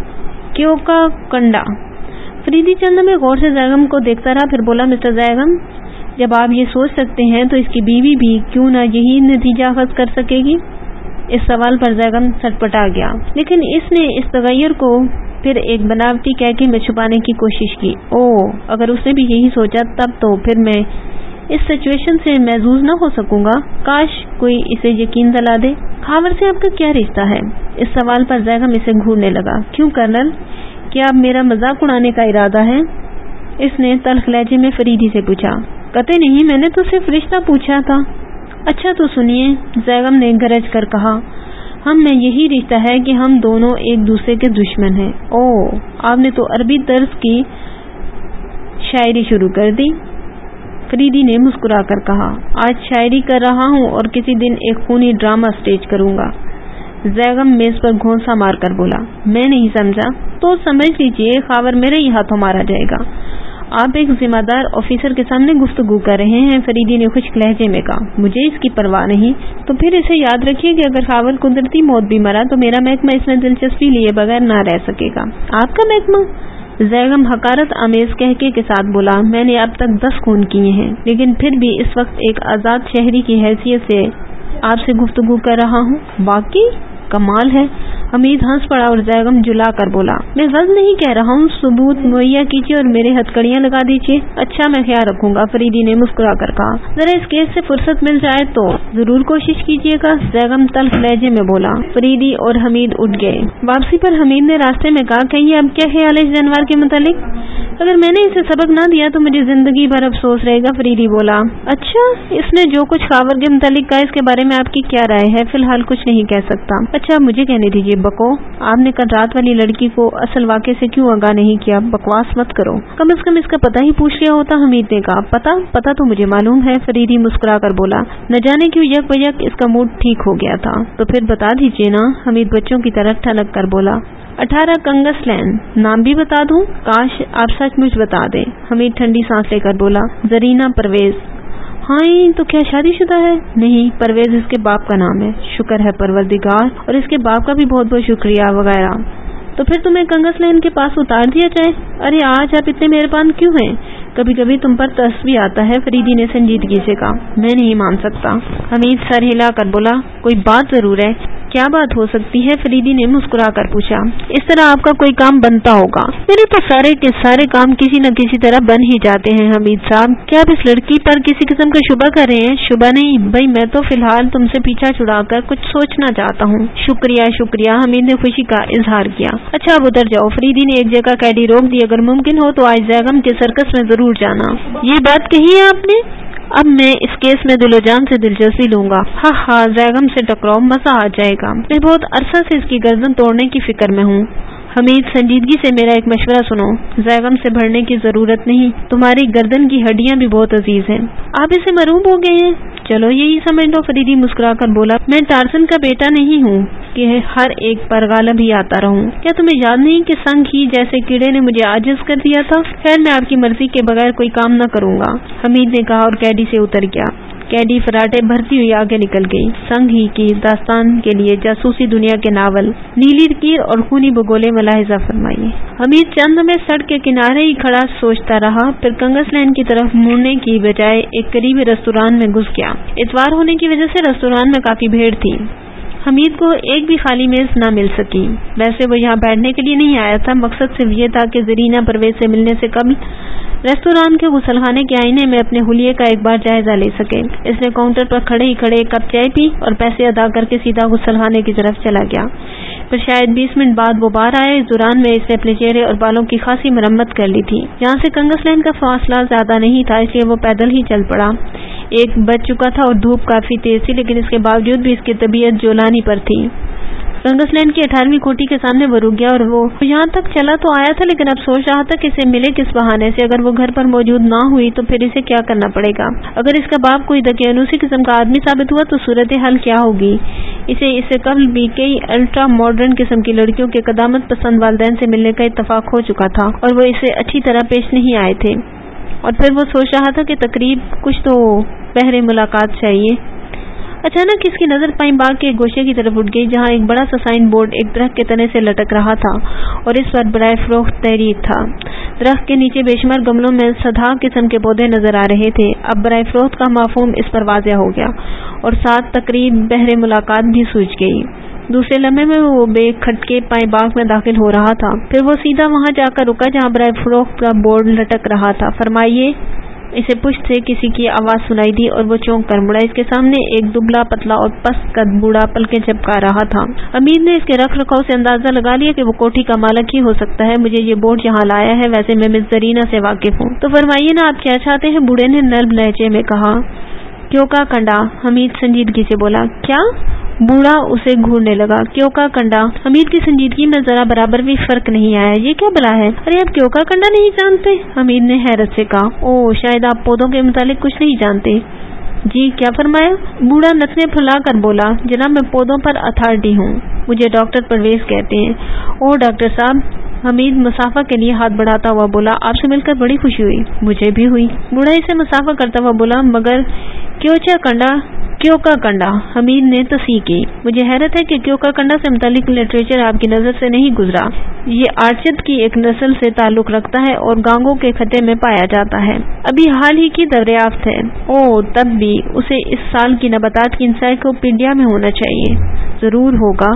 کیوکا کنڈا۔ فریدی چند میں غور سے زیغم کو دیکھتا رہا، پھر بولا، مسٹر زیغم، جب آپ یہ سوچ سکتے ہیں تو اس کی بیوی بھی کیوں نہ یہی نتیجہ اخذ کر سکے گی؟ اس سوال پر زیغم سٹپٹا گیا، لیکن اس نے اس تغیر کو پھر ایک بناوٹی کہکے میں چھپانے کی کوشش کی۔ اوہ، اگر اس نے بھی یہی سوچا تب تو پھر میں اس سچویشن سے محظوظ نہ ہو سکوں گا۔ کاش کوئی اسے یقین دلا دے۔ خاور سے آپ کا کیا رشتہ ہے؟ اس سوال پر زیغم اسے گھورنے لگا۔ کیوں کرنل، کیا اب میرا مذاق اڑانے کا ارادہ ہے؟ اس نے تلخ لہجے میں فریدی سے پوچھا۔ قطع نہیں، میں نے تو صرف رشتہ پوچھا تھا۔ اچھا تو سنیے، زیغم نے گرج کر کہا، ہم میں یہی رشتہ ہے کہ ہم دونوں ایک دوسرے کے دشمن ہیں۔ اوہ، آپ نے تو عربی طرز کی شاعری شروع کر دی۔ فریدی نے مسکرا کر کہا، آج شاعری کر رہا ہوں اور کسی دن ایک خونی ڈرامہ سٹیج کروں گا۔ زیغم میز پر گھونسا مار کر بولا، میں نہیں سمجھا۔ تو سمجھ لیجئے، خاور میرے ہی ہاتھوں مارا جائے گا۔ آپ ایک ذمہ دار آفیسر کے سامنے گفتگو کر رہے ہیں، فریدی نے خشک لہجے میں کہا، مجھے اس کی پرواہ نہیں۔ تو پھر اسے یاد رکھیے کہ اگر خاور قدرتی موت بھی مرا تو میرا محکمہ اس میں دلچسپی لیے بغیر نہ رہ سکے گا۔ آپ کا محکمہ؟ زیغم حقارت آمیز کہکے کے ساتھ بولا، میں نے اب تک 10 خون کیے ہیں، لیکن پھر بھی اس وقت ایک آزاد شہری کی حیثیت سے آپ سے گفتگو کر رہا ہوں۔ واقعی کمال ہے، حمید ہنس پڑا اور زیغم جلا کر بولا، میں غلط نہیں کہہ رہا ہوں، ثبوت مہیا کیجیے اور میرے ہتھکڑیاں لگا دیجیے۔ اچھا میں خیال رکھوں گا، فریدی نے مسکرا کر کہا، ذرا اس کیس سے فرصت مل جائے تو ضرور کوشش کیجیے گا، زیغم تلخ لہجے میں بولا۔ فریدی اور حمید اٹھ گئے۔ واپسی پر حمید نے راستے میں کہا، کہیے اب کیا خیال ہے اس جانور کے متعلق؟ اگر میں نے اسے سبق نہ دیا تو مجھے زندگی بھر افسوس رہے گا، فریدی بولا۔ اچھا، اس نے جو کچھ خاور کے متعلق کہا اس کے بارے میں آپ کی کیا رائے ہے؟ فی الحال کچھ نہیں کہہ سکتا۔ اچھا مجھے کہنے دیجیے بکو، آپ نے کل رات والی لڑکی کو اصل واقعے سے کیوں آگاہ نہیں کیا؟ بکواس مت کرو، کم از کم اس کا پتہ ہی پوچھ لیا ہوتا، حمید نے کہا۔ پتہ تو مجھے معلوم ہے، فریدی مسکرا کر بولا، نہ جانے کیوں یک بیک اس کا موڈ ٹھیک ہو گیا تھا۔ تو پھر بتا دیجیے نا، حمید بچوں کی طرح ٹھنک کر بولا۔ 18 کنگس لین، نام بھی بتا دوں؟ کاش آپ سچ مجھ بتا دیں، حمید ٹھنڈی سانس لے کر بولا۔ زرینہ پرویز۔ ہاں تو کیا شادی شدہ ہے؟ نہیں، پرویز اس کے باپ کا نام ہے۔ شکر ہے پروردگار، اور اس کے باپ کا بھی بہت بہت شکریہ وغیرہ۔ تو پھر تمہیں کنگس لین کے پاس اتار دیا جائے۔ ارے آج آپ اتنے مہربان کیوں ہیں؟ کبھی کبھی تم پر ترس بھی آتا ہے، فریدی نے سنجیدگی سے کہا۔ میں نہیں مان سکتا، حمید سر ہلا کر بولا۔ کوئی بات ضرور ہے، کیا بات ہو سکتی ہے؟ فریدی نے مسکرا کر پوچھا۔ اس طرح آپ کا کوئی کام بنتا ہوگا۔ میرے تو سارے کے سارے کام کسی نہ کسی طرح بن ہی جاتے ہیں حمید صاحب۔ کیا آپ اس لڑکی پر کسی قسم کا شبہ کر رہے ہیں؟ شبہ نہیں بھائی، میں تو فی الحال تم سے پیچھا چھڑا کر کچھ سوچنا چاہتا ہوں۔ شکریہ، حمید نے خوشی کا اظہار کیا۔ اچھا اب ادھر جاؤ، فریدی نے ایک جگہ قیدی روک دی، اگر ممکن ہو تو آج زیغم کے سرکس میں ضرور جانا۔ یہ بات کہی ہے آپ نے؟ اب میں اس کیس میں دل و جان سے دلچسپی لوں گا۔ ہاں زیغم سے ٹکراؤ، مزہ آ جائے گا۔ میں بہت عرصہ سے اس کی گردن توڑنے کی فکر میں ہوں۔ حمید سنجیدگی سے میرا ایک مشورہ سنو، زیغم سے بھرنے کی ضرورت نہیں، تمہاری گردن کی ہڈیاں بھی بہت عزیز ہیں۔ آپ اسے مروب ہو گئے ہیں؟ چلو یہی سمجھ لو، فریدی مسکرا کر بولا۔ میں ٹارزن کا بیٹا نہیں ہوں کہ ہر ایک پر غالب ہی آتا رہوں۔ کیا تمہیں یاد نہیں کہ سنگ ہی جیسے کیڑے نے مجھے عاجز کر دیا تھا؟ خیر میں آپ کی مرضی کے بغیر کوئی کام نہ کروں گا، حمید نے کہا اور قیدی سے اتر گیا۔ قیدی فراٹے بھرتی ہوئی آگے نکل گئی۔ سنگ ہی کی داستان کے لیے جاسوسی دنیا کے ناول نیلی لکیر اور خونی بگولے ملاحظہ فرمائیے۔ حمید چند میں سڑک کے کنارے ہی کھڑا سوچتا رہا، پھر کنگس لین کی طرف مڑنے کی بجائے ایک قریبی ریستوران میں گھس گیا۔ اتوار ہونے کی وجہ سے ریستوران میں کافی بھیڑ تھی۔ حمید کو ایک بھی خالی میز نہ مل سکی۔ ویسے وہ یہاں بیٹھنے کے لیے نہیں آیا تھا، مقصد صرف یہ تھا کہ زرینہ پرویز سے ملنے سے قبل ریستوران کے غسل خانے کے آئینے میں اپنے حلیے کا ایک بار جائزہ لے سکے۔ اس نے کاؤنٹر پر کھڑے ہی کھڑے ایک کپ چائے پی اور پیسے ادا کر کے سیدھا غسل خانے کی طرف چلا گیا۔ پھر شاید 20 منٹ بعد وہ باہر آیا۔ اس دوران میں اس نے اپنے چہرے اور بالوں کی خاصی مرمت کر لی تھی۔ یہاں سے کنگس لین کا فاصلہ زیادہ نہیں تھا، اس لیے وہ پیدل ہی چل پڑا۔ ایک بج چکا تھا اور دھوپ کافی تیز تھی، لیکن اس کے باوجود بھی اس کی طبیعت جولانی پر تھی۔ کنگس لین کی 18ویں کوٹھی کے سامنے وہ رک گیا اور وہ یہاں تک چلا تو آیا تھا، لیکن اب سوچ رہا تھا کہ اسے ملے کس بہانے سے۔ اگر وہ گھر پر موجود نہ ہوئی تو پھر اسے کیا کرنا پڑے گا؟ اگر اس کا باپ کوئی دقیانوسی قسم کا آدمی ثابت ہوا تو صورتحال کیا ہوگی؟ اس سے قبل بھی کئی الٹرا ماڈرن قسم کی لڑکیوں کے قدامت پسند والدین سے ملنے کا اتفاق ہو چکا تھا اور وہ اسے اچھی طرح پیش نہیں آئے تھے۔ اور پھر وہ سوچ رہا تھا کہ تقریب کچھ تو پہرے ملاقات چاہیے۔ اچانک اس کی نظر پائیں باغ کے ایک گوشے کی طرف اٹھ گئی، جہاں ایک بڑا سا سائن بورڈ ایک درخت کے تنے سے لٹک رہا تھا اور اس پر برائے فروخت تحریر تھا۔ درخت کے نیچے بے شمار گملوں میں سدھا قسم کے پودے نظر آ رہے تھے۔ اب برائے فروخت کا مفہوم اس پر واضح ہو گیا اور ساتھ تقریب بہر ملاقات بھی سوچ گئی۔ دوسرے لمحے میں وہ بے کھٹکے پائیں باغ میں داخل ہو رہا تھا۔ پھر وہ سیدھا وہاں جا کر رکا جہاں برائے فروخت کا بورڈ لٹک رہا تھا۔ فرمائیے، اسے پشت سے کسی کی آواز سنائی دی اور وہ چونک کر مڑا۔ اس کے سامنے ایک دبلا پتلا اور پست قد بوڑھا پلکیں جھپکا رہا تھا۔ حمید نے اس کے رکھ رکھاؤ سے اندازہ لگا لیا کہ وہ کوٹھی کا مالک ہی ہو سکتا ہے۔ مجھے یہ بورڈ یہاں لایا ہے، ویسے میں مس زرینہ سے واقف ہوں۔ تو فرمائیے نا، آپ کیا چاہتے ہیں؟ بوڑھے نے نرم لہجے میں کہا۔ کیوں کا کنڈا، حمید سنجیدگی سے بولا۔ کیا؟ بوڑھا اسے گھورنے لگا۔ کیوں کا کنڈا؟ حمید کی سنجیدگی میں ذرا برابر بھی فرق نہیں آیا۔ یہ کیا بلا ہے؟ ارے آپ کیوں کا کنڈا نہیں جانتے؟ حمید نے حیرت سے کہا۔ اوہ، شاید آپ پودوں کے متعلق کچھ نہیں جانتے۔ جی کیا فرمایا؟ بوڑھا نتنے پھلا کر بولا۔ جناب میں پودوں پر اتھارٹی ہوں، مجھے ڈاکٹر پرویز کہتے ہیں۔ اوہ ڈاکٹر صاحب، حمید مسافہ کے لیے ہاتھ بڑھاتا ہوا بولا۔ آپ سے مل کر بڑی خوشی ہوئی۔ مجھے بھی ہوئی، بوڑھا اسے مسافہ کرتا ہوا بولا۔ مگر کیوچا کنڈا، کیوں کا کنڈا؟ حمید نے تصحیح کی۔ مجھے حیرت ہے کہ کیوں کا کنڈا سے متعلق لٹریچر آپ کی نظر سے نہیں گزرا۔ یہ آرچڈ کی ایک نسل سے تعلق رکھتا ہے اور گانگوں کے خطے میں پایا جاتا ہے۔ ابھی حال ہی کی دریافت ہے۔ اوہ، تب بھی اسے اس سال کی نباتات کی انسائکلوپیڈیا میں ہونا چاہیے۔ ضرور ہوگا،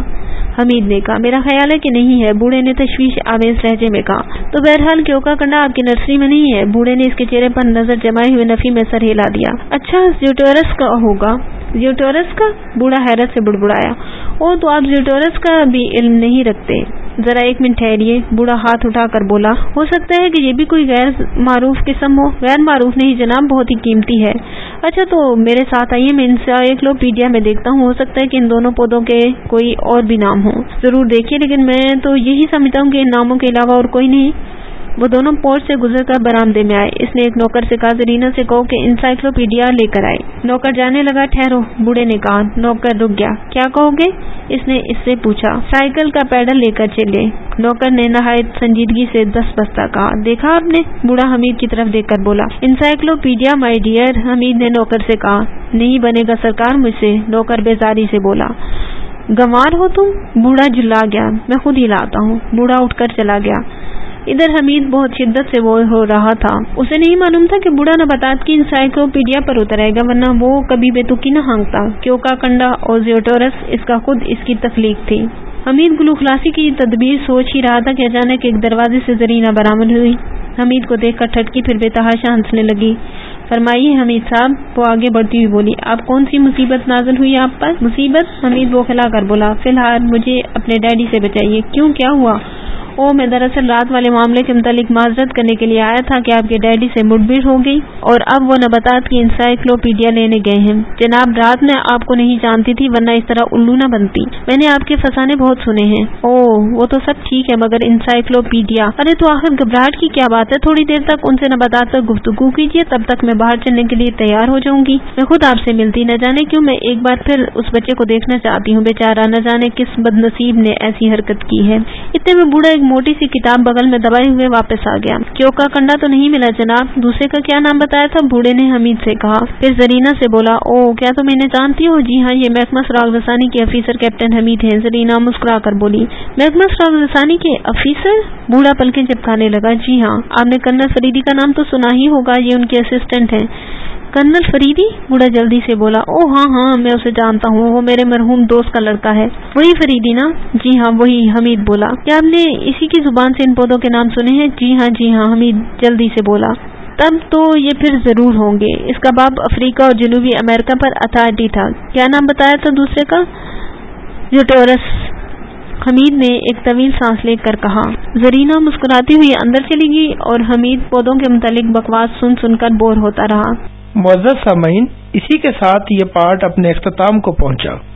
حمید نے کہا میرا خیال ہے کہ نہیں ہے، بوڑھے نے تشویش آمیز لہجے میں کہا۔ تو بہرحال کیوکا کنڈا آپ کی نرسری میں نہیں ہے؟ بوڑھے نے اس کے چہرے پر نظر جمائے ہوئے نفی میں سر ہلا دیا۔ اچھا زیوٹورس کا ہوگا۔ زیوٹورس کا؟ بوڑھا حیرت سے بڑبڑایا۔ او تو آپ زیوٹورس کا بھی علم نہیں رکھتے؟ ذرا ایک منٹ ٹھہریے، بوڑھا ہاتھ اٹھا کر بولا۔ ہو سکتا ہے کہ یہ بھی کوئی غیر معروف قسم ہو۔ غیر معروف نہیں جناب، بہت ہی قیمتی ہے۔ اچھا تو میرے ساتھ آئیے، میں انسائیکلوپیڈیا میں دیکھتا ہوں، ہو سکتا ہے کہ ان دونوں پودوں کے کوئی اور بھی نام ہوں۔ ضرور دیکھیے، لیکن میں تو یہی سمجھتا ہوں کہ ان ناموں کے علاوہ اور کوئی نہیں۔ وہ دونوں پورچ سے گزر کر برآمدے میں آئے۔ اس نے ایک نوکر سے کہا زرینہ سے کہو کہ انسائیکلوپیڈیا لے کر آئے۔ نوکر جانے لگا۔ ٹھہرو، بوڑھے نے کہا۔ نوکر رک گیا۔ کیا کہو گے؟ اس نے اس سے پوچھا۔ سائیکل کا پیڈل لے کر چلے۔ نوکر نے نہایت سنجیدگی سے دس بستہ کہا۔ دیکھا آپ نے؟ بوڑھا حمید کی طرف دیکھ کر بولا۔ انسائیکلوپیڈیا مائی ڈیئر، حمید نے نوکر سے کہا۔ نہیں بنے گا سرکار مجھ سے، نوکر بیزاری سے بولا۔ گنوار ہو تم؟ بوڑھا جھلا گیا۔ میں خود ہی لاتا ہوں۔ بوڑھا اٹھ کر چلا گیا۔ ادھر حمید بہت شدت سے وہ ہو رہا تھا۔ اسے نہیں معلوم تھا کہ بوڑھا نباتات کی انسائیکلوپیڈیا پر اتر آئے گا، ورنہ وہ کبھی بے تکی نہ ہانکتا۔ کیوکا کنڈا اور زیوٹورس اس کا خود اس کی تخلیق تھی۔ حمید گلو خلاصی کی تدبیر سوچ ہی رہا تھا کہ اچانک ایک دروازے سے زرینہ برآمد ہوئی۔ حمید کو دیکھ کر ٹھٹکی، پھر بے تحاشا ہنسنے لگی۔ فرمائیے حمید صاحب، وہ آگے بڑھتی ہوئی بولی۔ آپ کون سی مصیبت نازل ہوئی آپ پر؟ مصیبت؟ حمید بوکھلا کر بولا۔ فی الحال مجھے اپنے ڈیڈی سے بچائیے۔ کیوں، کیا ہوا؟ میں دراصل رات والے معاملے کے متعلق معذرت کرنے کے لیے آیا تھا کہ آپ کے ڈیڈی سے مڈبھیڑ ہو گئی اور اب وہ نباتات کی انسائیکلوپیڈیا لینے گئے ہیں۔ جناب رات میں آپ کو نہیں جانتی تھی، ورنہ اس طرح الو نہ بنتی۔ میں نے آپ کے فسانے بہت سنے ہیں۔ وہ تو سب ٹھیک ہے، مگر انسائیکلوپیڈیا؟ ارے تو آخر گھبراہٹ کی کیا بات ہے؟ تھوڑی دیر تک ان سے نباتات پر گفتگو کیجیے، تب تک میں باہر چلنے کے لیے تیار ہو جاؤں گی۔ میں خود آپ سے ملتی، نہ جانے کیوں میں ایک بار پھر اس بچے کو دیکھنا چاہتی ہوں۔ بیچارہ، نہ جانے کس بد نصیب نے ایسی حرکت کی ہے۔ اتنے میں بوڑھا ایک موٹی سی کتاب بغل میں دبائے ہوئے واپس آ گیا۔ کیوکا کنڈا تو نہیں ملا جناب؟ دوسرے کا کیا نام بتایا تھا؟ بوڑھے نے حمید سے کہا۔ پھر زرینہ سے بولا۔ کیا تم انہیں جانتی ہو؟ جی ہاں، یہ محکمہ سراغ رسانی کے افیسر کیپٹن حمید ہیں۔ زرینہ مسکرا کر بولی۔ محکمہ سراغ رسانی کے افیسر؟ بوڑھا پلکیں چپکانے لگا۔ جی ہاں، آپ نے کرنل فریدی کا نام تو سنا ہی ہوگا، یہ ان کے اسسٹنٹ ہیں۔ کرنل فریدی؟ بوڑھا جلدی سے بولا۔ ہاں میں اسے جانتا ہوں، وہ میرے مرحوم دوست کا لڑکا ہے۔ وہی فریدی نا؟ جی ہاں وہی، حمید بولا۔ کیا آپ نے اسی کی زبان سے ان پودوں کے نام سنے ہیں؟ جی ہاں، حمید جلدی سے بولا۔ تب تو یہ پھر ضرور ہوں گے۔ اس کا باپ افریقہ اور جنوبی امریکہ پر اتھارٹی تھا۔ کیا نام بتایا تھا دوسرے کا؟ زیوٹورس، حمید نے ایک طویل سانس لے کر کہا۔ زرینہ مسکراتی ہوئی اندر چلی گئی اور حمید پودوں کے متعلق بکواس سن کر بور ہوتا رہا۔ معزز سامعین، اسی کے ساتھ یہ پارٹ اپنے اختتام کو پہنچا۔